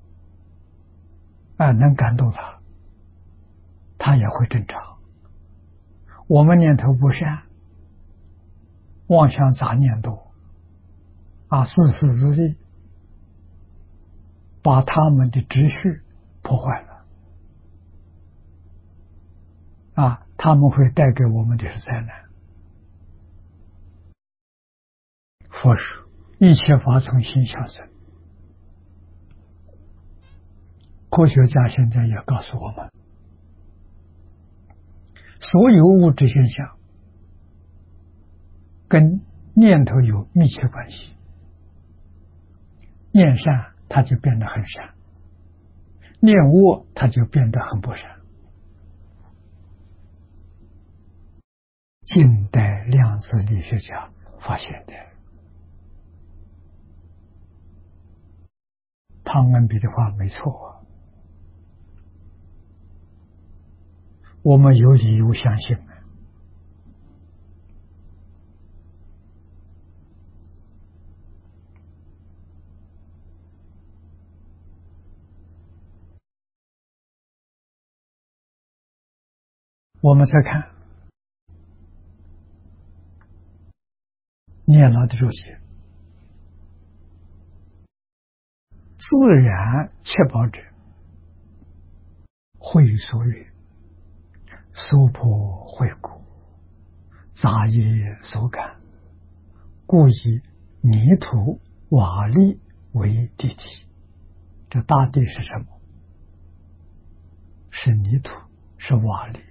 啊，能感动他，他也会正常。我们念头不善，妄想杂念多，啊，自私自利，把他们的秩序破坏了，啊，他们会带给我们的是灾难。佛说一切法从心想生，科学家现在也告诉我们，所有物质现象跟念头有密切关系，念善它就变得很善，念恶它就变得很不善。近代量子力学家发现的。汤恩比的话没错，我们有理由相信。我们再看念老的注解，自然切宝者，会所曰：娑婆秽故，杂业所感，故以泥土瓦砾为地体。这大地是什么？是泥土，是瓦砾。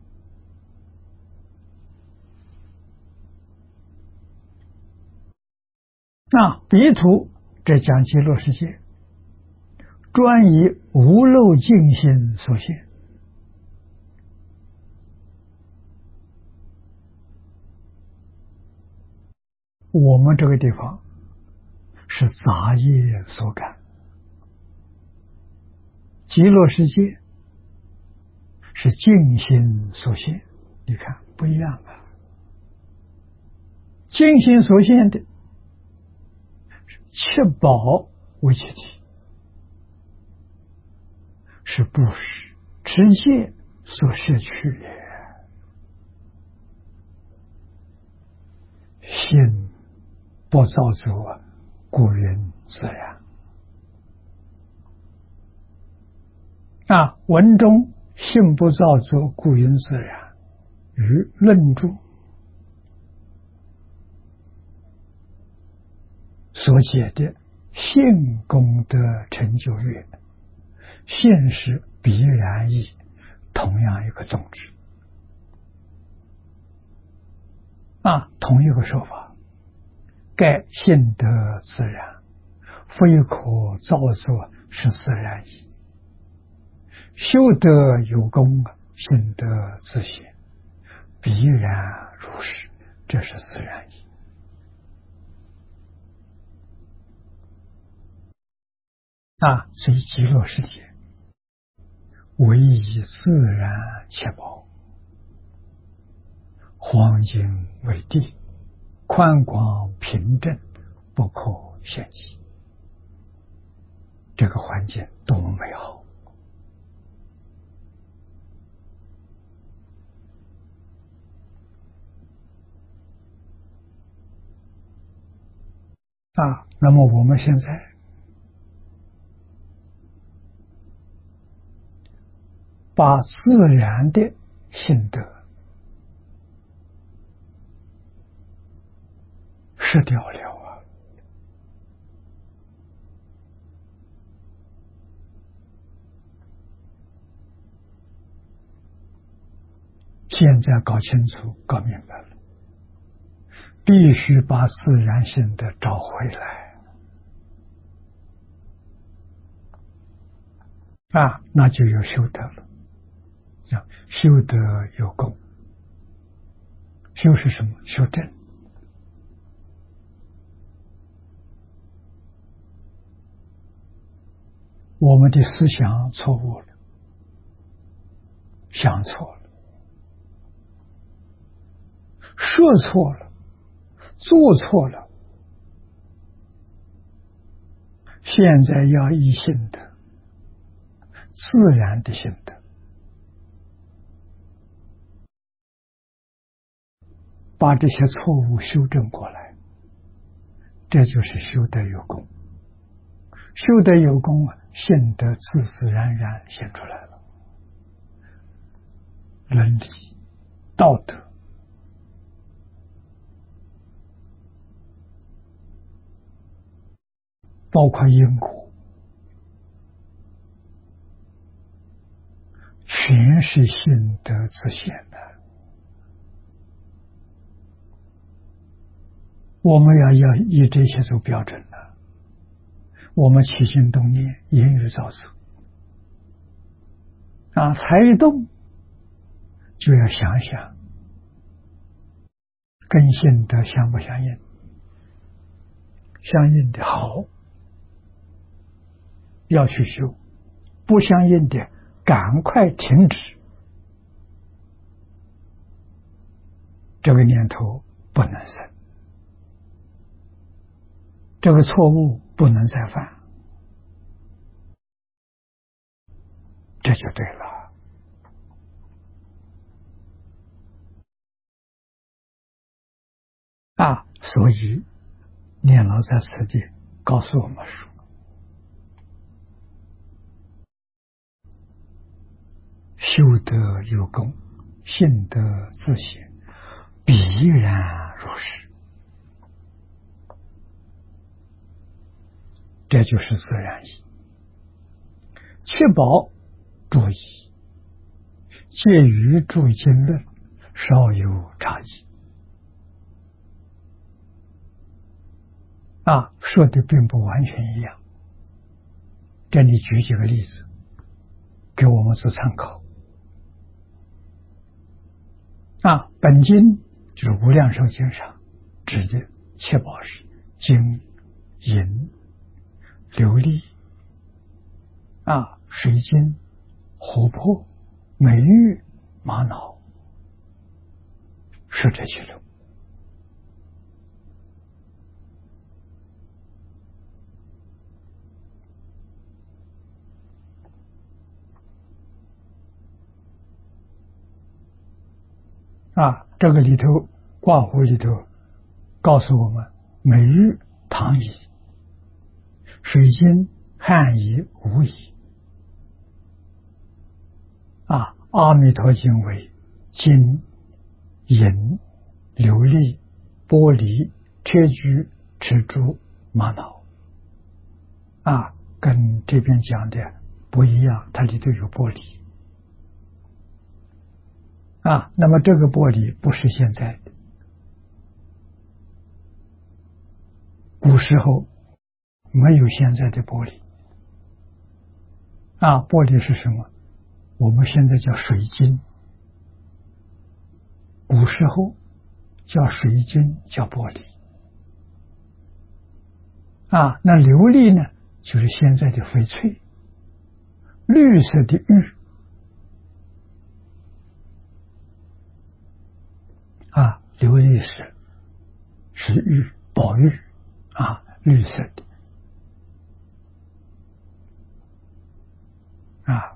那彼土这讲极乐世界，专以无漏净心所现。我们这个地方是杂业所感，极乐世界是净心所现。你看不一样啊！净心所现的七宝为其体，是布施持戒所摄取也。心不造作，故云自然。啊，文中心不造作，故云自然，与论著所解的性功德成就乐，现实必然义，同样一个宗旨。啊，同一个说法，盖性德自然，非可造作，是自然义。修德有功，性德自显，必然如是，这是自然义。啊，所以极乐世界唯以自然切宝，黄金为地，宽广平正，不可限极。这个环境多么美好！啊，那么我们现在把自然的性德失掉了啊！现在搞清楚、搞明白了，必须把自然性德找回来啊，那就有修德了。修德有功， 修是什么？修正。我们的思想错误了，想错了，说错了，做错了。现在要依性德，自然的性德，把这些错误修正过来，这就是修德有功。修德有功啊，性德自自然然显出来了，伦理、道德，包括因果，全是性德自显的。我们要要以这些做标准的，我们起心动念、言语造作啊，才一动就要想想跟性德相不相应，相应的好要去修，不相应的赶快停止，这个念头不能生，这个错误不能再犯，这就对了。啊，所以念老在此地告诉我们说，修德有功，性德自显，必然如是。这就是自然意。确保注意，介于诸经论稍有差异。啊，说的并不完全一样。这里举几个例子，给我们做参考。啊，本经就是无量寿经上指的七宝是金、银、琉璃、啊水晶、琥珀、美玉、玛瑙，是这些种。啊，这个里头卦符里头告诉我们，美玉唐乙，水晶汉乙无乙。啊，阿弥陀经为金、银、琉璃、玻璃、砗磲、赤珠、玛瑙。啊，跟这边讲的不一样，它里头有玻璃。啊，那么这个玻璃不是现在的，古时候没有现在的玻璃。啊，玻璃是什么？我们现在叫水晶，古时候叫水晶，叫玻璃。啊，那琉璃呢，就是现在的翡翠，绿色的玉。啊，琉璃是是玉，宝玉啊，绿色的啊。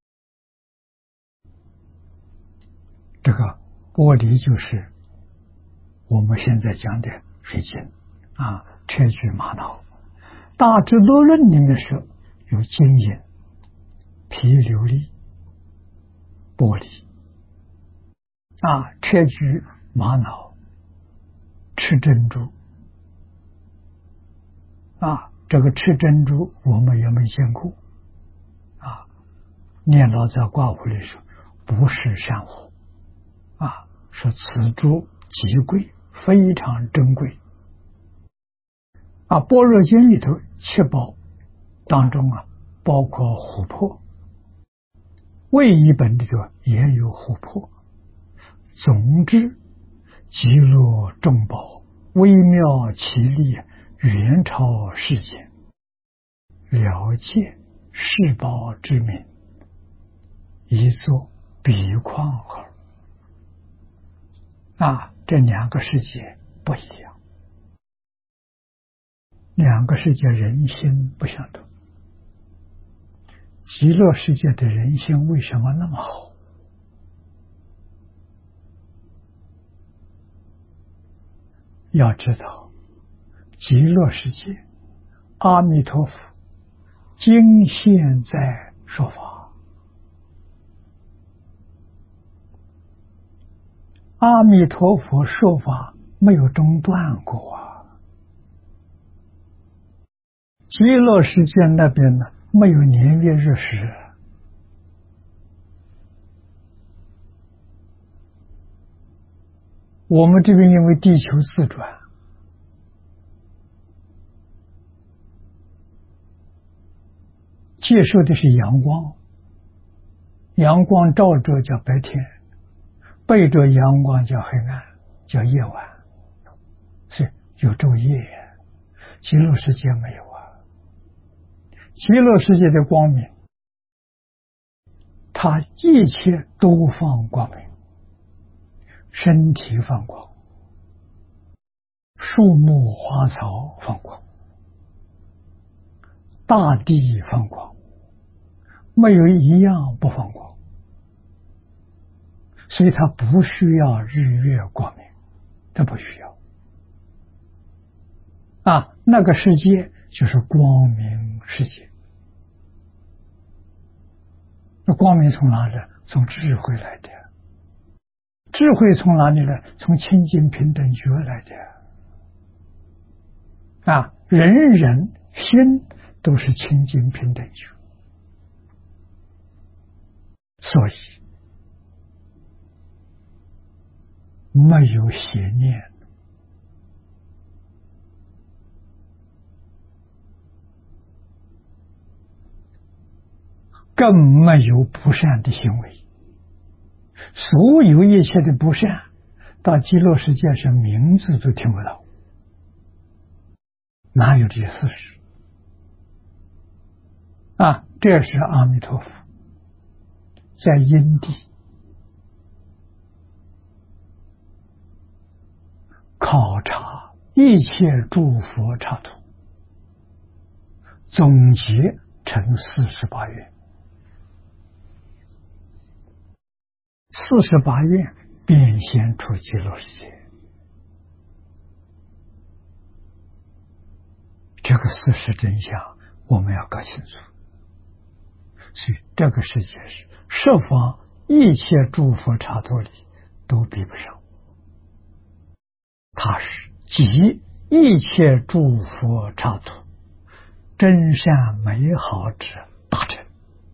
这个玻璃就是我们现在讲的水晶啊，砗磲、玛瑙。大智度论里面说有金银、皮琉璃、玻璃啊，砗磲、玛瑙、赤珍珠啊，这个赤珍珠我们也没见过啊。念老在卦符里说不是珊瑚啊，说此珠极贵，非常珍贵啊。般若经里头七宝当中啊，包括琥珀，魏译本里头也有琥珀。总之， 极乐众宝，微妙其力，远超世间，了解世宝之名，一作比况耳。啊，这两个世界不一样，两个世界人心不相同。极乐世界的人心为什么那么好？要知道，极乐世界，阿弥陀佛今现在说法，阿弥陀佛说法没有中断过啊。极乐世界那边呢，没有年月日时。我们这边因为地球自转，接受的是阳光，阳光照着叫白天，背着阳光叫黑暗，叫夜晚，所以有昼夜。极乐世界没有啊，极乐世界的光明，它一切都放光明，身体放光，树木花草放光，大地放光，没有一样不放光，所以它不需要日月光明，它不需要啊。那个世界就是光明世界。那光明从哪里？从智慧来的。智慧从哪里来？从清净平等觉来的。啊，人人心都是清净平等觉，所以没有邪念，更没有不善的行为。所有一切的不善，到极乐世界上名字都听不到，哪有这些事实啊？这是阿弥陀佛在因地考察一切诸佛刹土，总结成四十八愿。四十八愿变现出极乐世界，这个事实真相我们要搞清楚。所以这个世界是十方一切诸佛刹土里都比不上，它是集一切诸佛刹土真善美好之大成。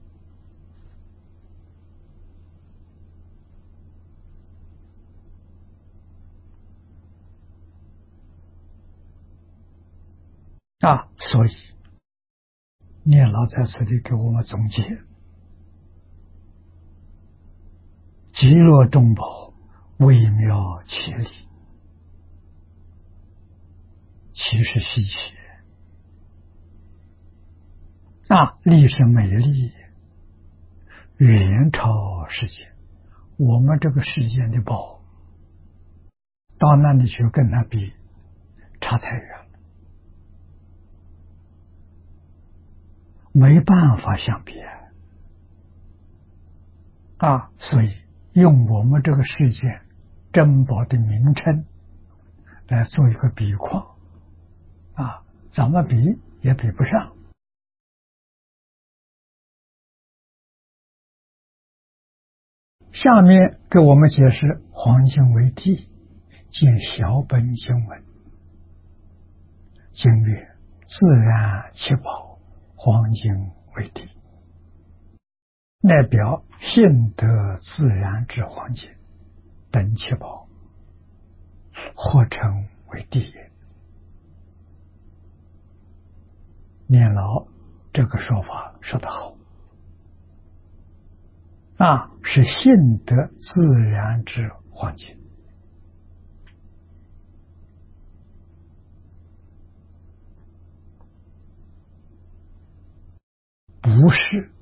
啊，所以念老在这里给我们总结：极乐众宝，微妙其理，其实稀奇啊！力是美丽，远超世间。我们这个世间的宝，到那里去跟它比，差太远了，没办法相比啊！所以用我们这个世界珍宝的名称来做一个比况啊，怎么比也比不上。下面给我们解释黄金为地，见小本经文。经曰：自然七宝，黄金为地。乃表性德自然之黄金等七宝，或称为地也。念老这个说法说得好啊，是性德自然之黄金。 不是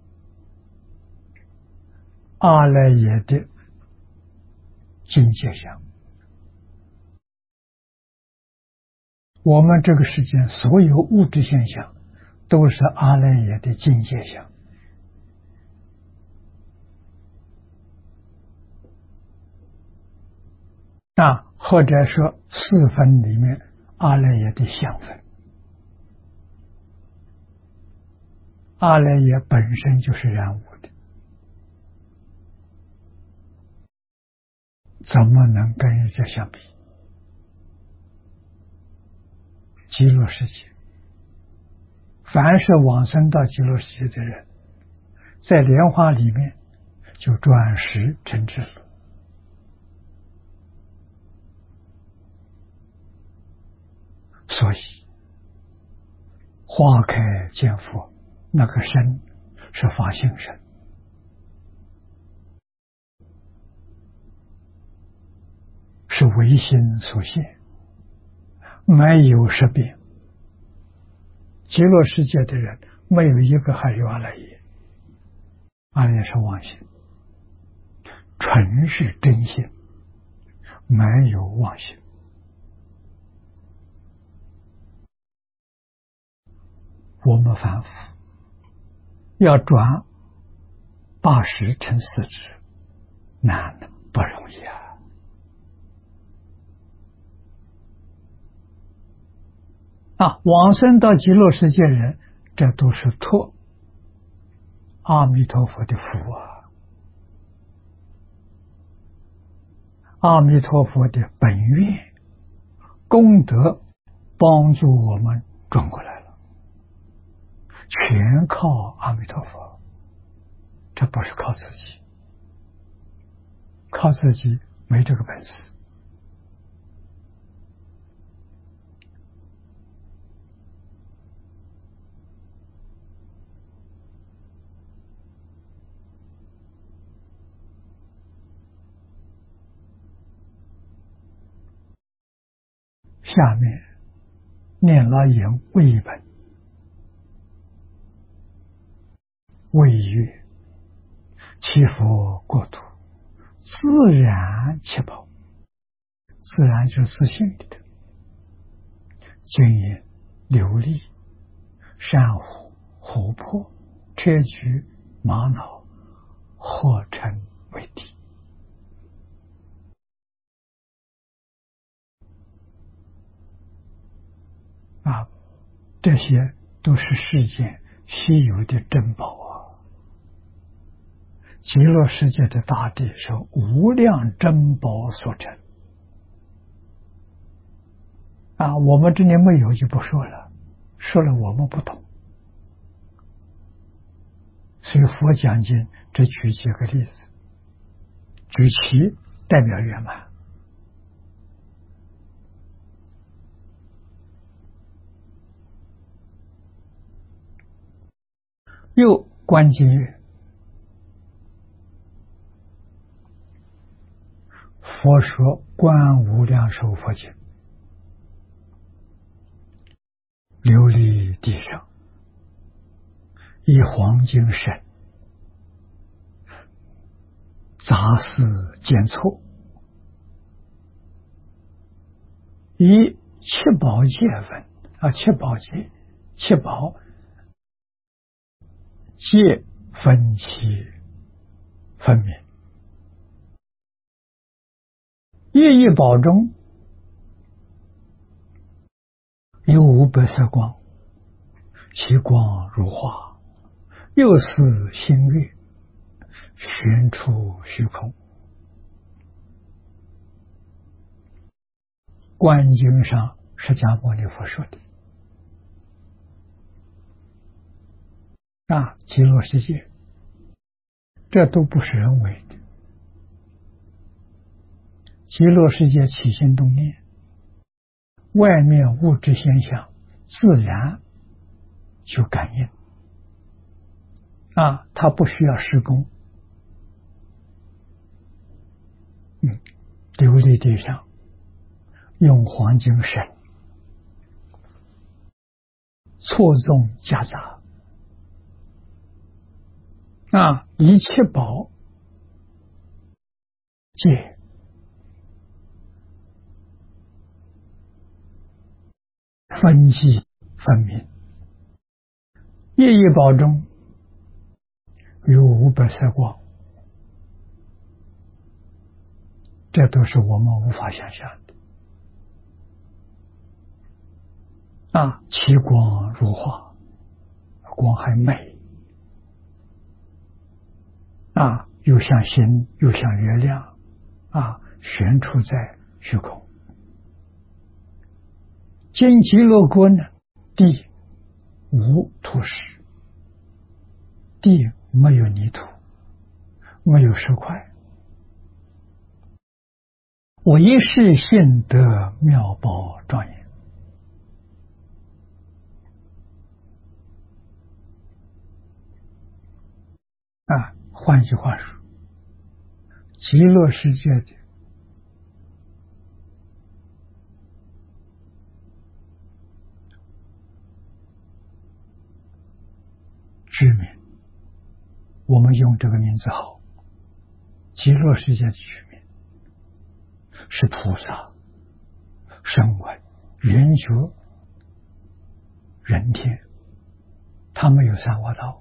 阿赖耶的境界相。我们这个世间所有物质现象都是阿赖耶的境界相。啊，或者说四分里面阿赖耶的相分，阿赖耶本身就是染污的，怎么能跟人家相比？极乐世界，凡是往生到极乐世界的人，在莲花里面就转识成智了。所以花开见佛，那个身是法性身，是唯心所现，没有识别。极乐世界的人没有一个还有阿赖耶，阿赖耶是妄心，纯是真心，没有妄心。我们凡夫要转八十成四智，难的不容易啊！啊，往生到极乐世界人，这都是托阿弥陀佛的福啊！阿弥陀佛的本愿功德帮助我们转过来了，全靠阿弥陀佛，这不是靠自己，靠自己没这个本事。下面念老言为本，为曰：其佛国土自然其宝，自然就是自信里的，经营琉璃、珊瑚、琥珀、砗磲、玛瑙合成为体。啊，这些都是世间稀有的珍宝啊！极乐世界的大地是无量珍宝所成啊！我们这里没有就不说了，说了我们不懂。所以佛讲经只举几个例子，举其代表圆满。又观经曰：佛说观无量寿佛经，琉璃地上，以黄金身，杂事见错，以七宝界分啊，七宝界，七宝界分其分明，一一宝中有五百色光，其光如画，又似星月，悬出虚空。观经上释迦牟尼佛说的啊，极乐世界，这都不是人为的。极乐世界起心动念，外面物质现象自然就感应啊，它不需要施工。嗯，琉璃地上用黄金绳错综夹杂， 啊，一切宝界分际分明，夜夜宝中有五百色光，这都是我们无法想象的啊！其光如画，光还美啊，又像星，又像月亮啊，悬处在虚空。今极乐国呢，地无土石，地没有泥土，没有石块，唯是性德妙宝庄严。啊，换句话说，极乐世界的居民，我们用这个名字好，极乐世界的居民是菩萨、声闻、缘觉、人天，他们有三恶道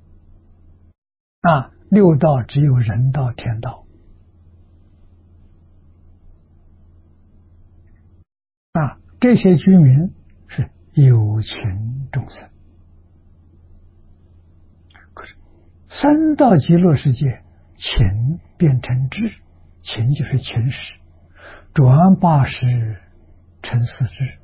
啊，六道只有人道、天道啊，这些居民是有情众生。可是三到极乐世界，情变成智，情就是情识，转八识成四智，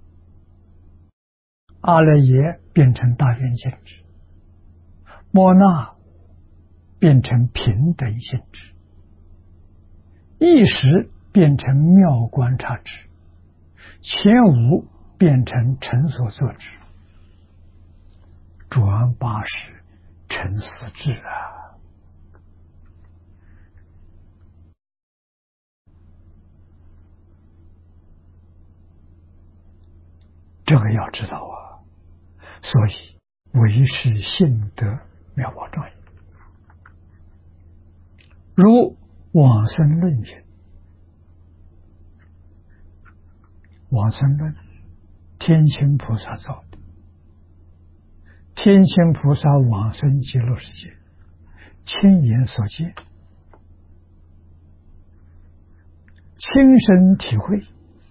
阿赖耶变成大圆镜智，莫那变成平等性质，意识变成妙观察智，前五变成成所作智，转八识成四智啊！这个要知道啊，所以唯是性德妙宝庄严。如往生论云，往生论天亲菩萨造的，天亲菩萨往生极乐世界，亲眼所见，亲身体会，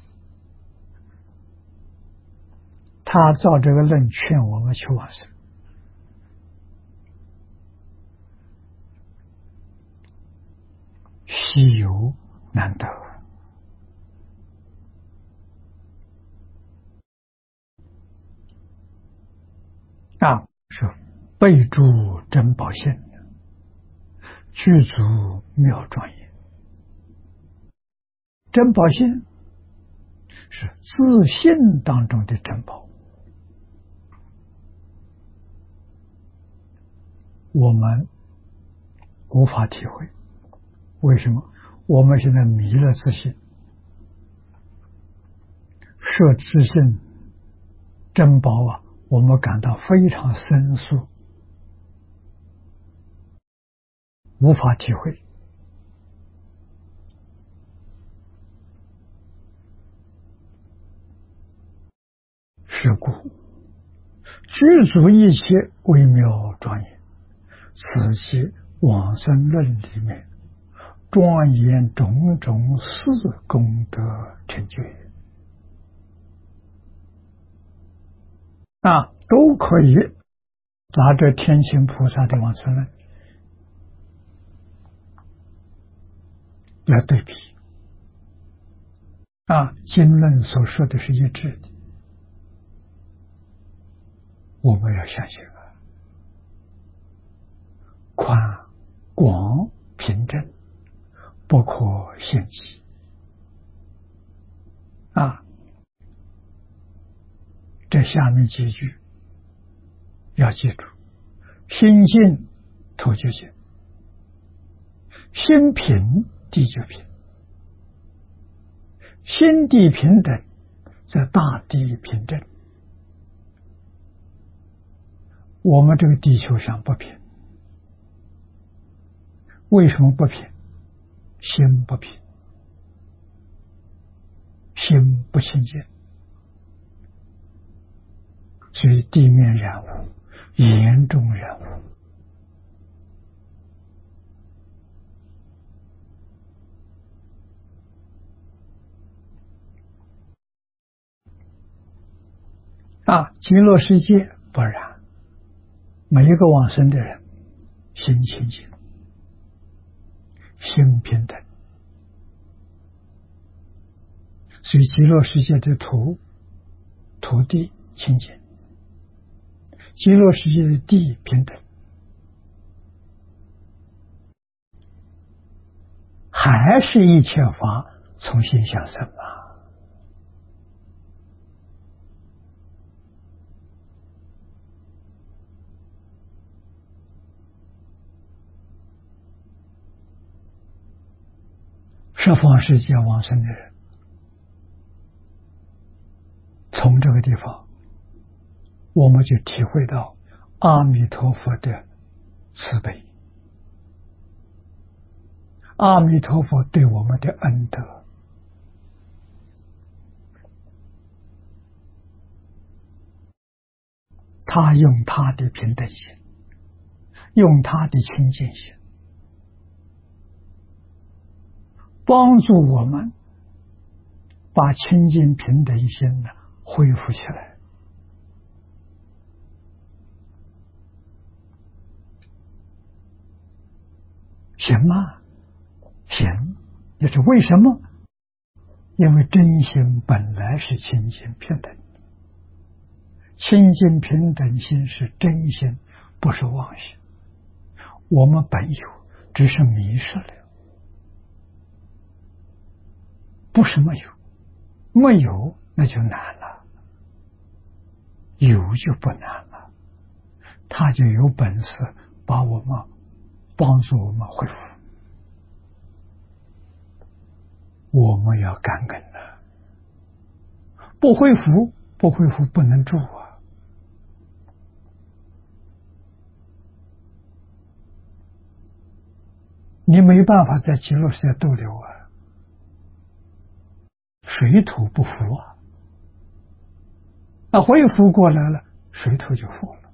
他造这个论劝我们去往生，稀有难得啊！是备注珍宝性，具足妙庄严。珍宝性是自信当中的珍宝，我们无法体会。为什么？我们现在迷了自信，设自信珍宝啊，我们感到非常生疏，无法体会。是故具足一切微妙庄严，此即往生论里面庄严种种四功德成就啊，都可以拿着天亲菩萨的往生论来对比啊，经论所说的是一致的，我们要相信啊，宽广平正，不可限极啊。这下面几句要记住：心静土就静，心平地就平，心地平等，则大地平正。我们这个地球上不平， 为什么不平？心不平，心不清净，所以地面染污，严重染污。啊，极乐世界不然，每一个往生的人心清净，心平等，所以极乐世界的土土地清净，极乐世界的地平等，还是一切法从心想生啊。十方世界往生的人，从这个地方，我们就体会到阿弥陀佛的慈悲，阿弥陀佛对我们的恩德。他用他的平等心，用他的清净心，帮助我们把清净平等心呢恢复起来。行吗？行。也是为什么？因为真心本来是清净平等，清净平等心是真心，不是妄心。我们本有，只是迷失了。不是没有，没有那就难了，有就不难了，他就有本事把我们帮助我们恢复。我们要感恩了，不恢复，不恢复不能住啊。你没办法在极乐世界逗留啊。水土不服啊，那恢复过来了，水土就服了，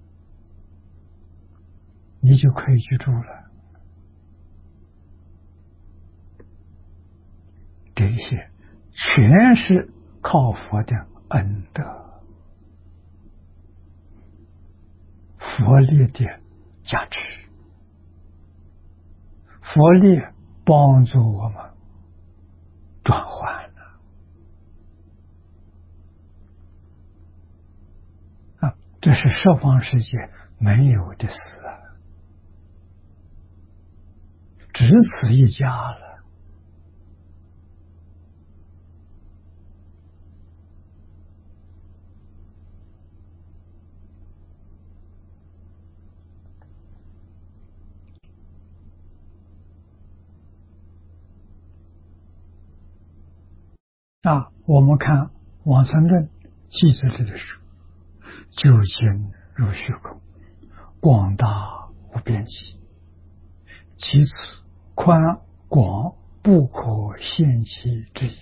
你就可以居住了。这些全是靠佛的恩德，佛力的加持，佛力帮助我们转换。这是十方世界没有的事啊，只此一家了。啊，我们看往生论记载里的书，究竟如虚空，广大无边际，其次宽广不可限期之意。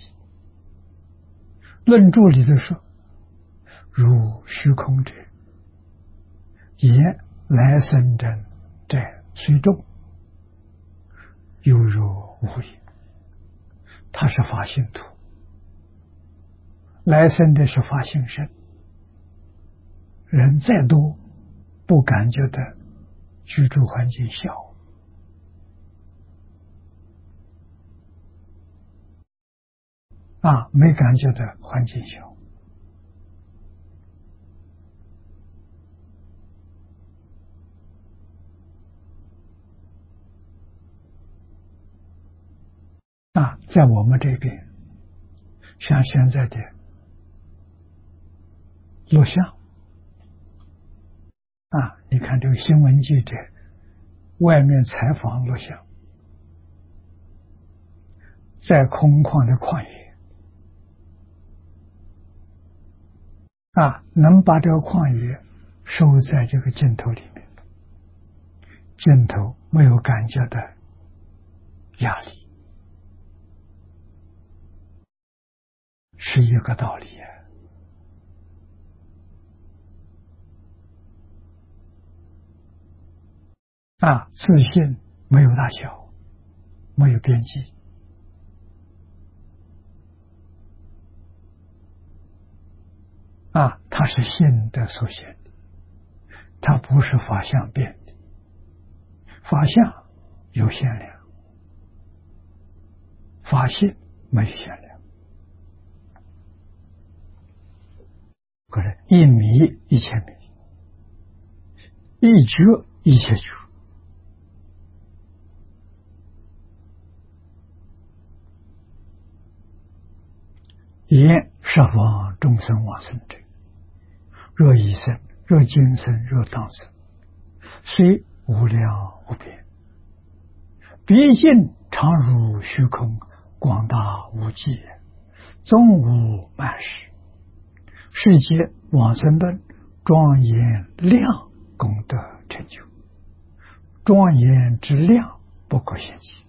论注里的说，如虚空者，言来生者者虽众，犹若无也。他是法性土，来生的是法性身，人再多，不感觉的居住环境小，啊，没感觉的环境小。啊，在我们这边，像现在的录像，啊，你看这个新闻记者外面采访录像，在空旷的旷野，啊，能把这个旷野收在这个镜头里面，镜头没有感觉的压力，是一个道理啊！啊，自信没有大小，没有边际。啊，它是性德所显的，它不是法相变的。法相有限量，法性没有限量。可是，一迷一切迷，一觉一切觉。言十方众生往生者，若一生，若今生，若当生，虽无量无边，毕竟常如虚空，广大无际，终无满时。世界往生本，庄严量功德成就，庄严之量不可限计。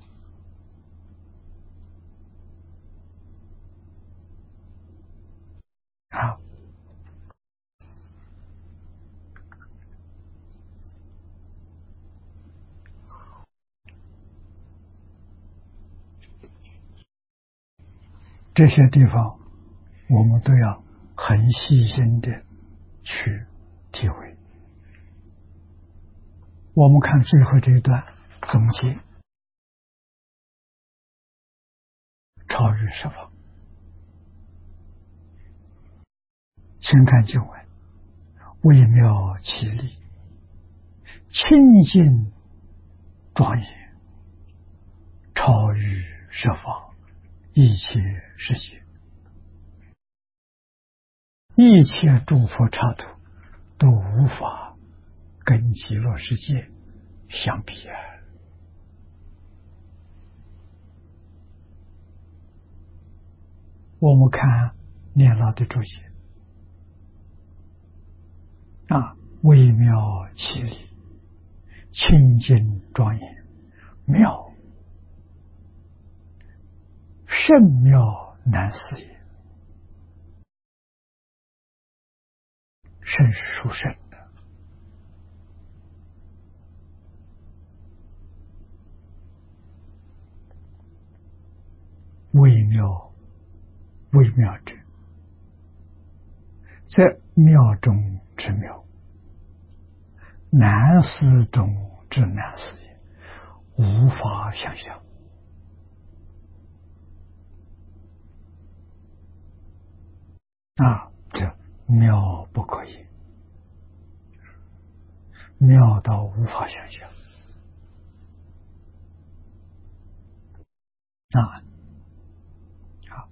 好，这些地方我们都要很细心的去体会。我们看最后这一段总结：超越十方。先看经文，微妙其理，清净庄严，超于十方一切世界，一切诸佛刹土都无法跟极乐世界相比啊！我们看念老的注解啊，微妙其理，清净庄严，妙，甚妙难思也。甚是殊胜的，微妙，微妙者，在妙中之妙，难思中之难思也，无法想象。啊，这妙不可言，妙到无法想象。啊，好，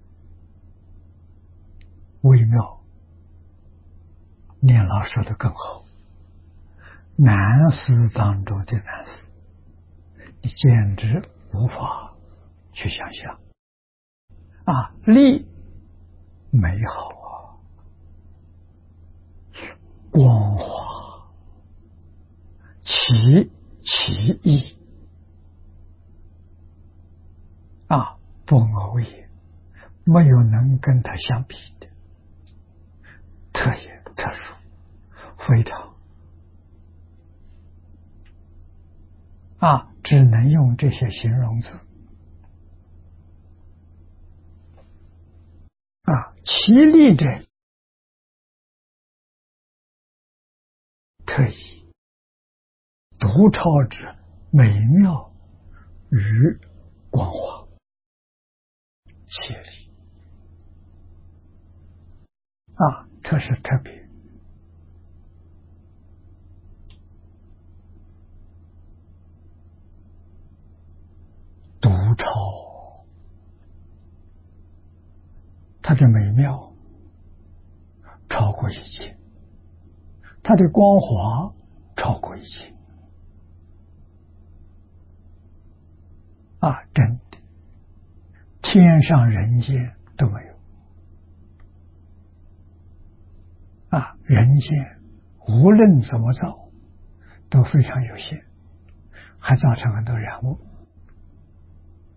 微妙，念老说的更好，难思当中的难思，你简直无法去想象。啊，力美好啊，光华，其其意啊，不可为也，没有能跟它相比的，特也特殊，非常啊，只能用这些形容词啊，其力者特以独超之美妙与光华，切力啊，这是特别。独超，它的美妙超过一切，它的光华超过一切啊！真的，天上人间都没有啊！人间无论怎么造，都非常有限，还造成很多染污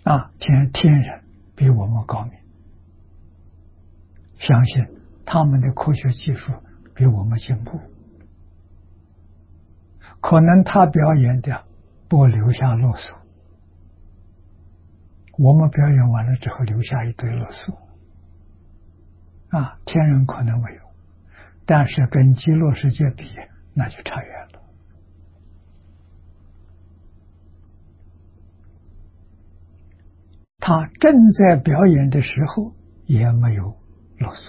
啊，天天人比我们高明，相信他们的科学技术比我们进步，可能他表演的不留下垃圾，我们表演完了之后留下一堆垃圾。啊，天人可能没有，但是跟极乐世界比，那就差远了。他正在表演的时候也没有垃圾，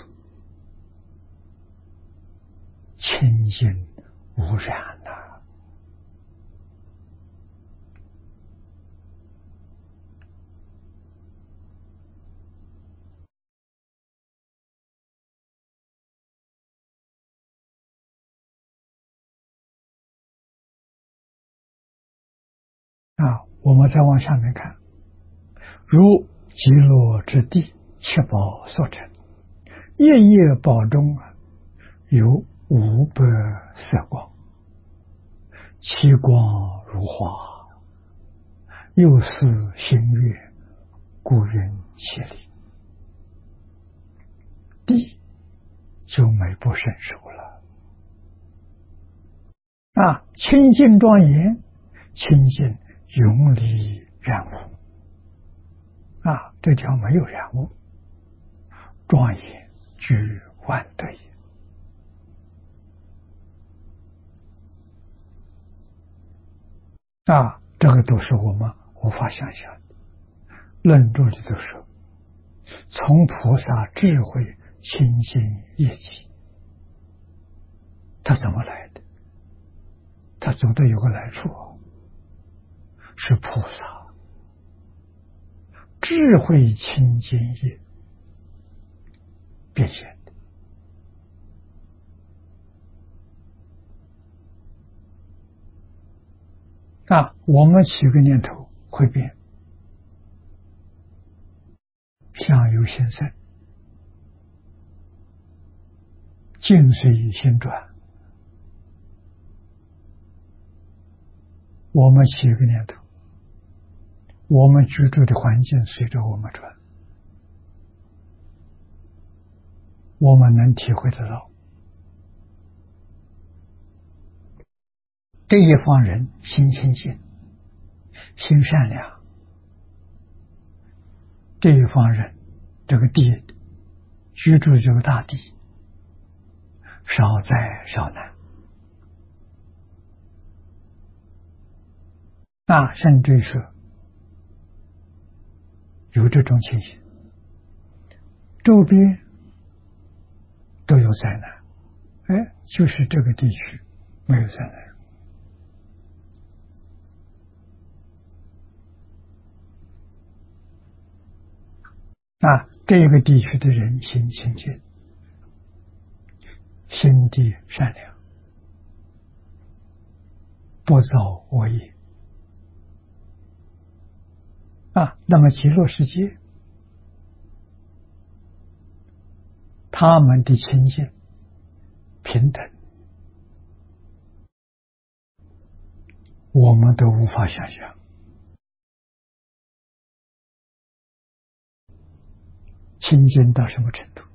清净无染呐、啊！我们再往下面看，如极乐之地，七宝所成，夜夜宝中啊，有五百色光，其光如花，又似星月，故云其里。地就美不胜收了啊！清净庄严，清净永离染污啊！这条没有染污，庄严具万德也啊！这个都是我们无法想象的。论著里头说，从菩萨智慧清净业绩，他怎么来的？他总得有个来处，是菩萨智慧清净业变现的啊！我们起个念头会变，相由心生，境随心转。我们起一个念头，我们居住的环境随着我们转，我们能体会得到。这一方人心清净，心善良，这一方人这个地居住这个大地少灾少难啊，甚至说有这种情形，周边都有灾难，哎，就是这个地区没有灾难。啊，这个地区的人心清净，心地善良，不造恶业啊。那么极乐世界，他们的清净平等，我们都无法想象。清净到什么程度？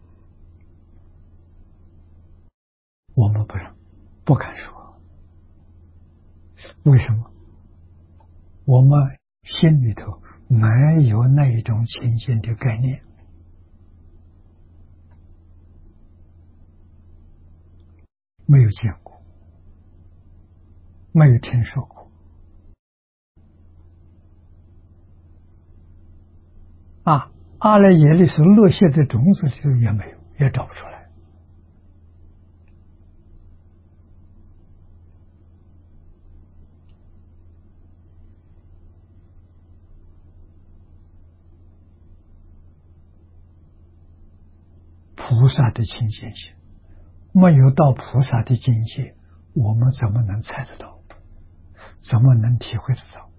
我们不让，不敢说。为什么？我们心里头没有那一种清净的概念，没有见过，没有听说过啊。阿赖耶里所落下的种子里头也没有，也找不出来。菩萨的清净心，没有到菩萨的境界，我们怎么能猜得到？怎么能体会得到？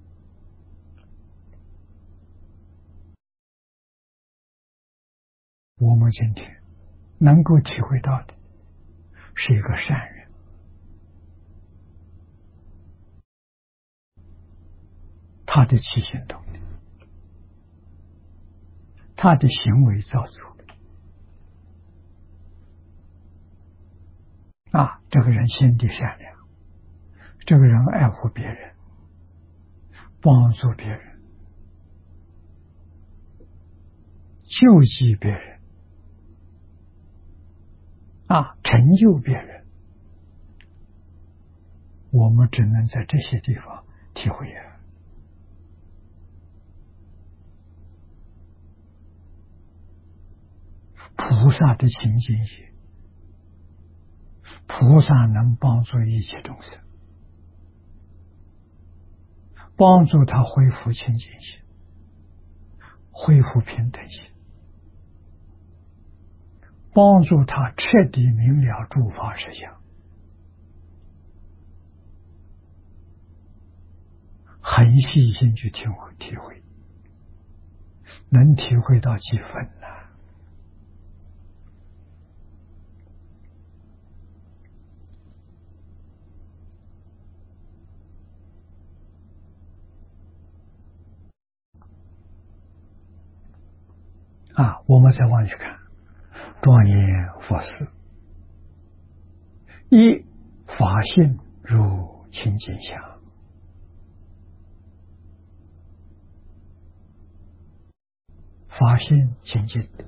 我们今天能够体会到的是一个善人，他的起心动念他的行为造作啊，这个人心地善良，这个人爱护别人，帮助别人，救济别人啊，成就别人，我们只能在这些地方体会啊。菩萨的清净心，菩萨能帮助一切众生，帮助他恢复清净心，恢复平等心，帮助他彻底明了诸法实相，很细心去体会体会，能体会到几分呢？啊，我们再往去看，庄严佛事，一法性如清净相，法性清净的，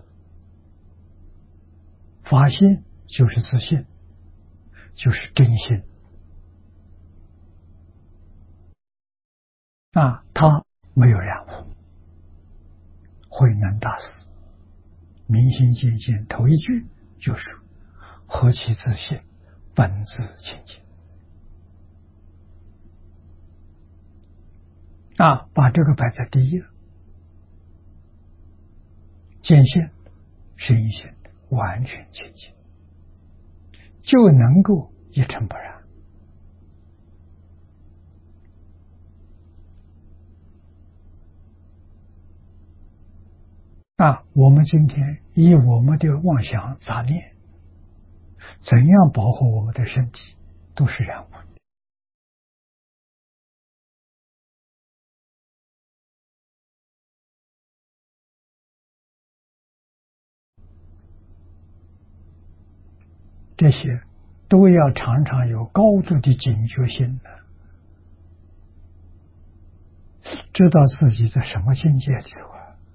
法性就是自信，就是真心啊，他没有染污，慧能大师明心见性头一句就是何其自信，本自清净啊，把这个摆在第一了，见性身心完全清净，就能够一尘不染啊。我们今天以我们的妄想杂念，怎样保护我们的身体，都是染污的。这些都要常常有高度的警觉性的，知道自己在什么境界里头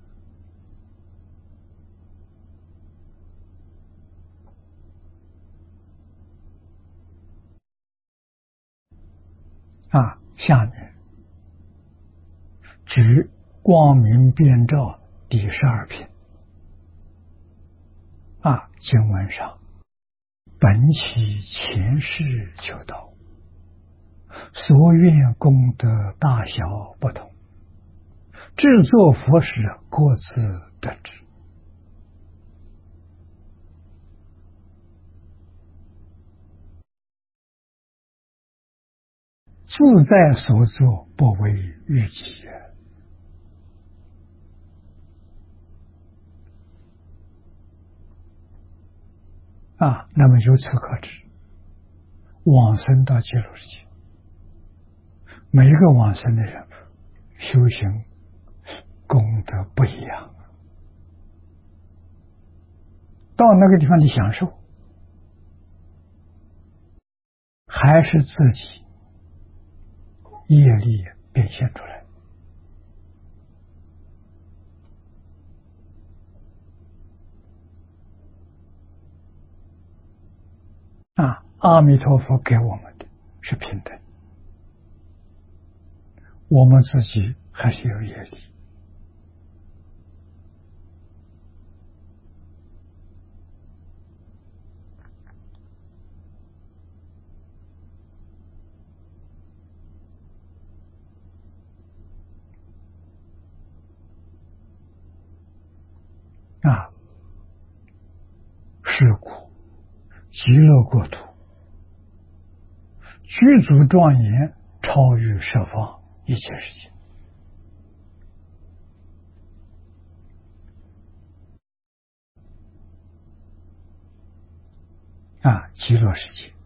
啊。啊，下面指光明遍照第十二品啊，经文上本起前世求道，所愿功德大小不同，制作佛时各自得知。自在所作，不为预期啊。那么由此可知，往生到极乐世界，每一个往生的人修行功德不一样，到那个地方的享受还是自己业力变现出来啊。阿弥陀佛给我们的是平等，我们自己还是有业力啊。是故极乐国土具足庄严，超越十方一切世界啊。极乐世界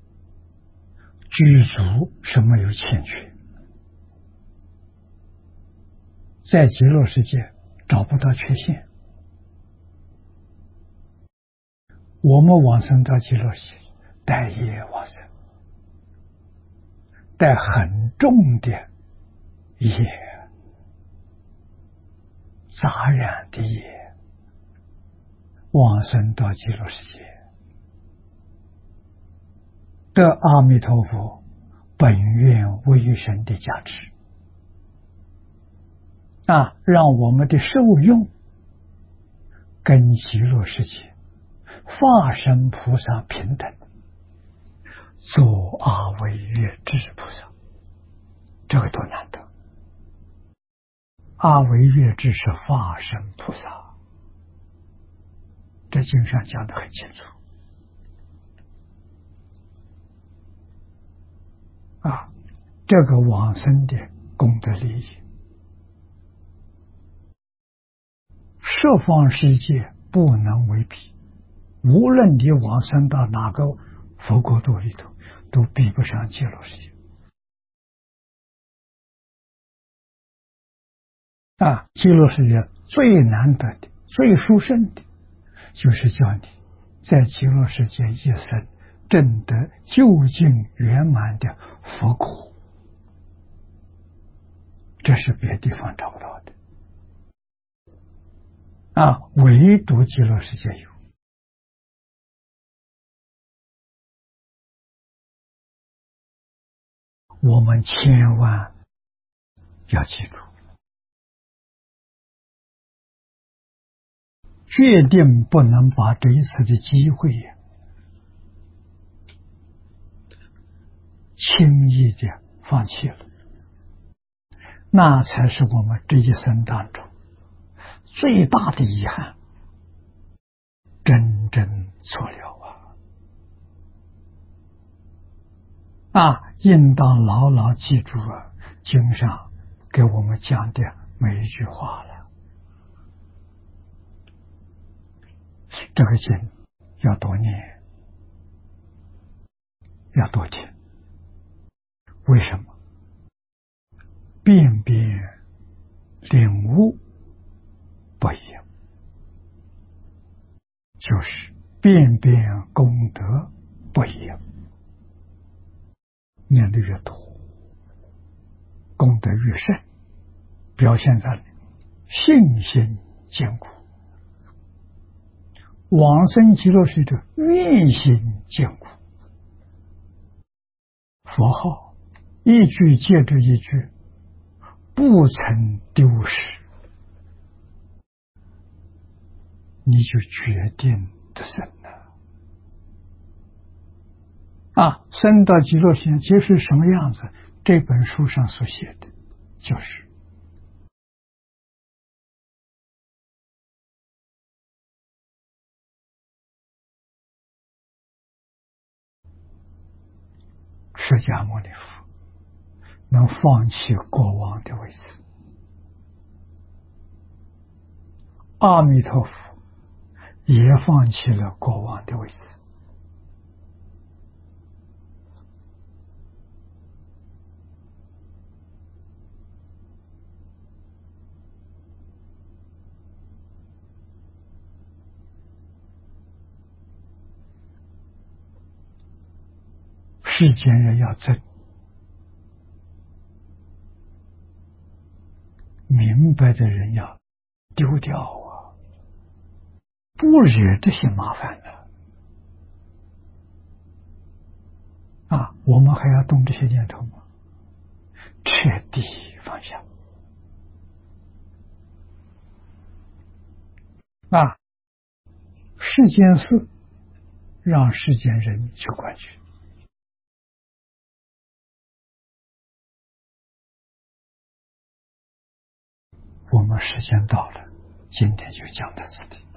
具足是没有欠缺，在极乐世界找不到缺陷我们往生到极乐世界，带业往生，带很重的业，杂染的业，往生到极乐世界，得阿弥陀佛本愿威神的加持啊，让我们的受用跟极乐世界化身菩萨平等，做阿惟越致菩萨，这个多难得！阿惟越致是化身菩萨，这经上讲得很清楚啊。这个往生的功德利益，十方世界不能为比。无论你往生到哪个佛国度里头，都比不上极乐世界啊！极乐世界最难得的、最殊胜的，就是叫你在极乐世界一生证得究竟圆满的佛果，这是别地方找不到的啊！唯独极乐世界有。我们千万要记住，决定不能把这一次的机会轻易的放弃了，那才是我们这一生当中最大的遗憾，真正错了啊！啊，应当牢牢记住啊，经上给我们讲的每一句话了。这个经要多念，要多听。为什么？辨别领悟不一样，就是辨别功德不一样。念得越多，功德越深，表现在信心坚固，往生极乐世界的愿心坚固，佛号一句接着一句，不曾丢失，你就决定得生了啊！生到极乐世界结是什么样子？这本书上所写的就是释迦牟尼佛能放弃国王的位置，阿弥陀佛也放弃了国王的位置。世间人要争，明白的人要丢掉啊，不惹这些麻烦了啊！我们还要动这些念头吗？彻底放下啊！世间事让世间人去管去。我们时间到了，今天就讲到这里。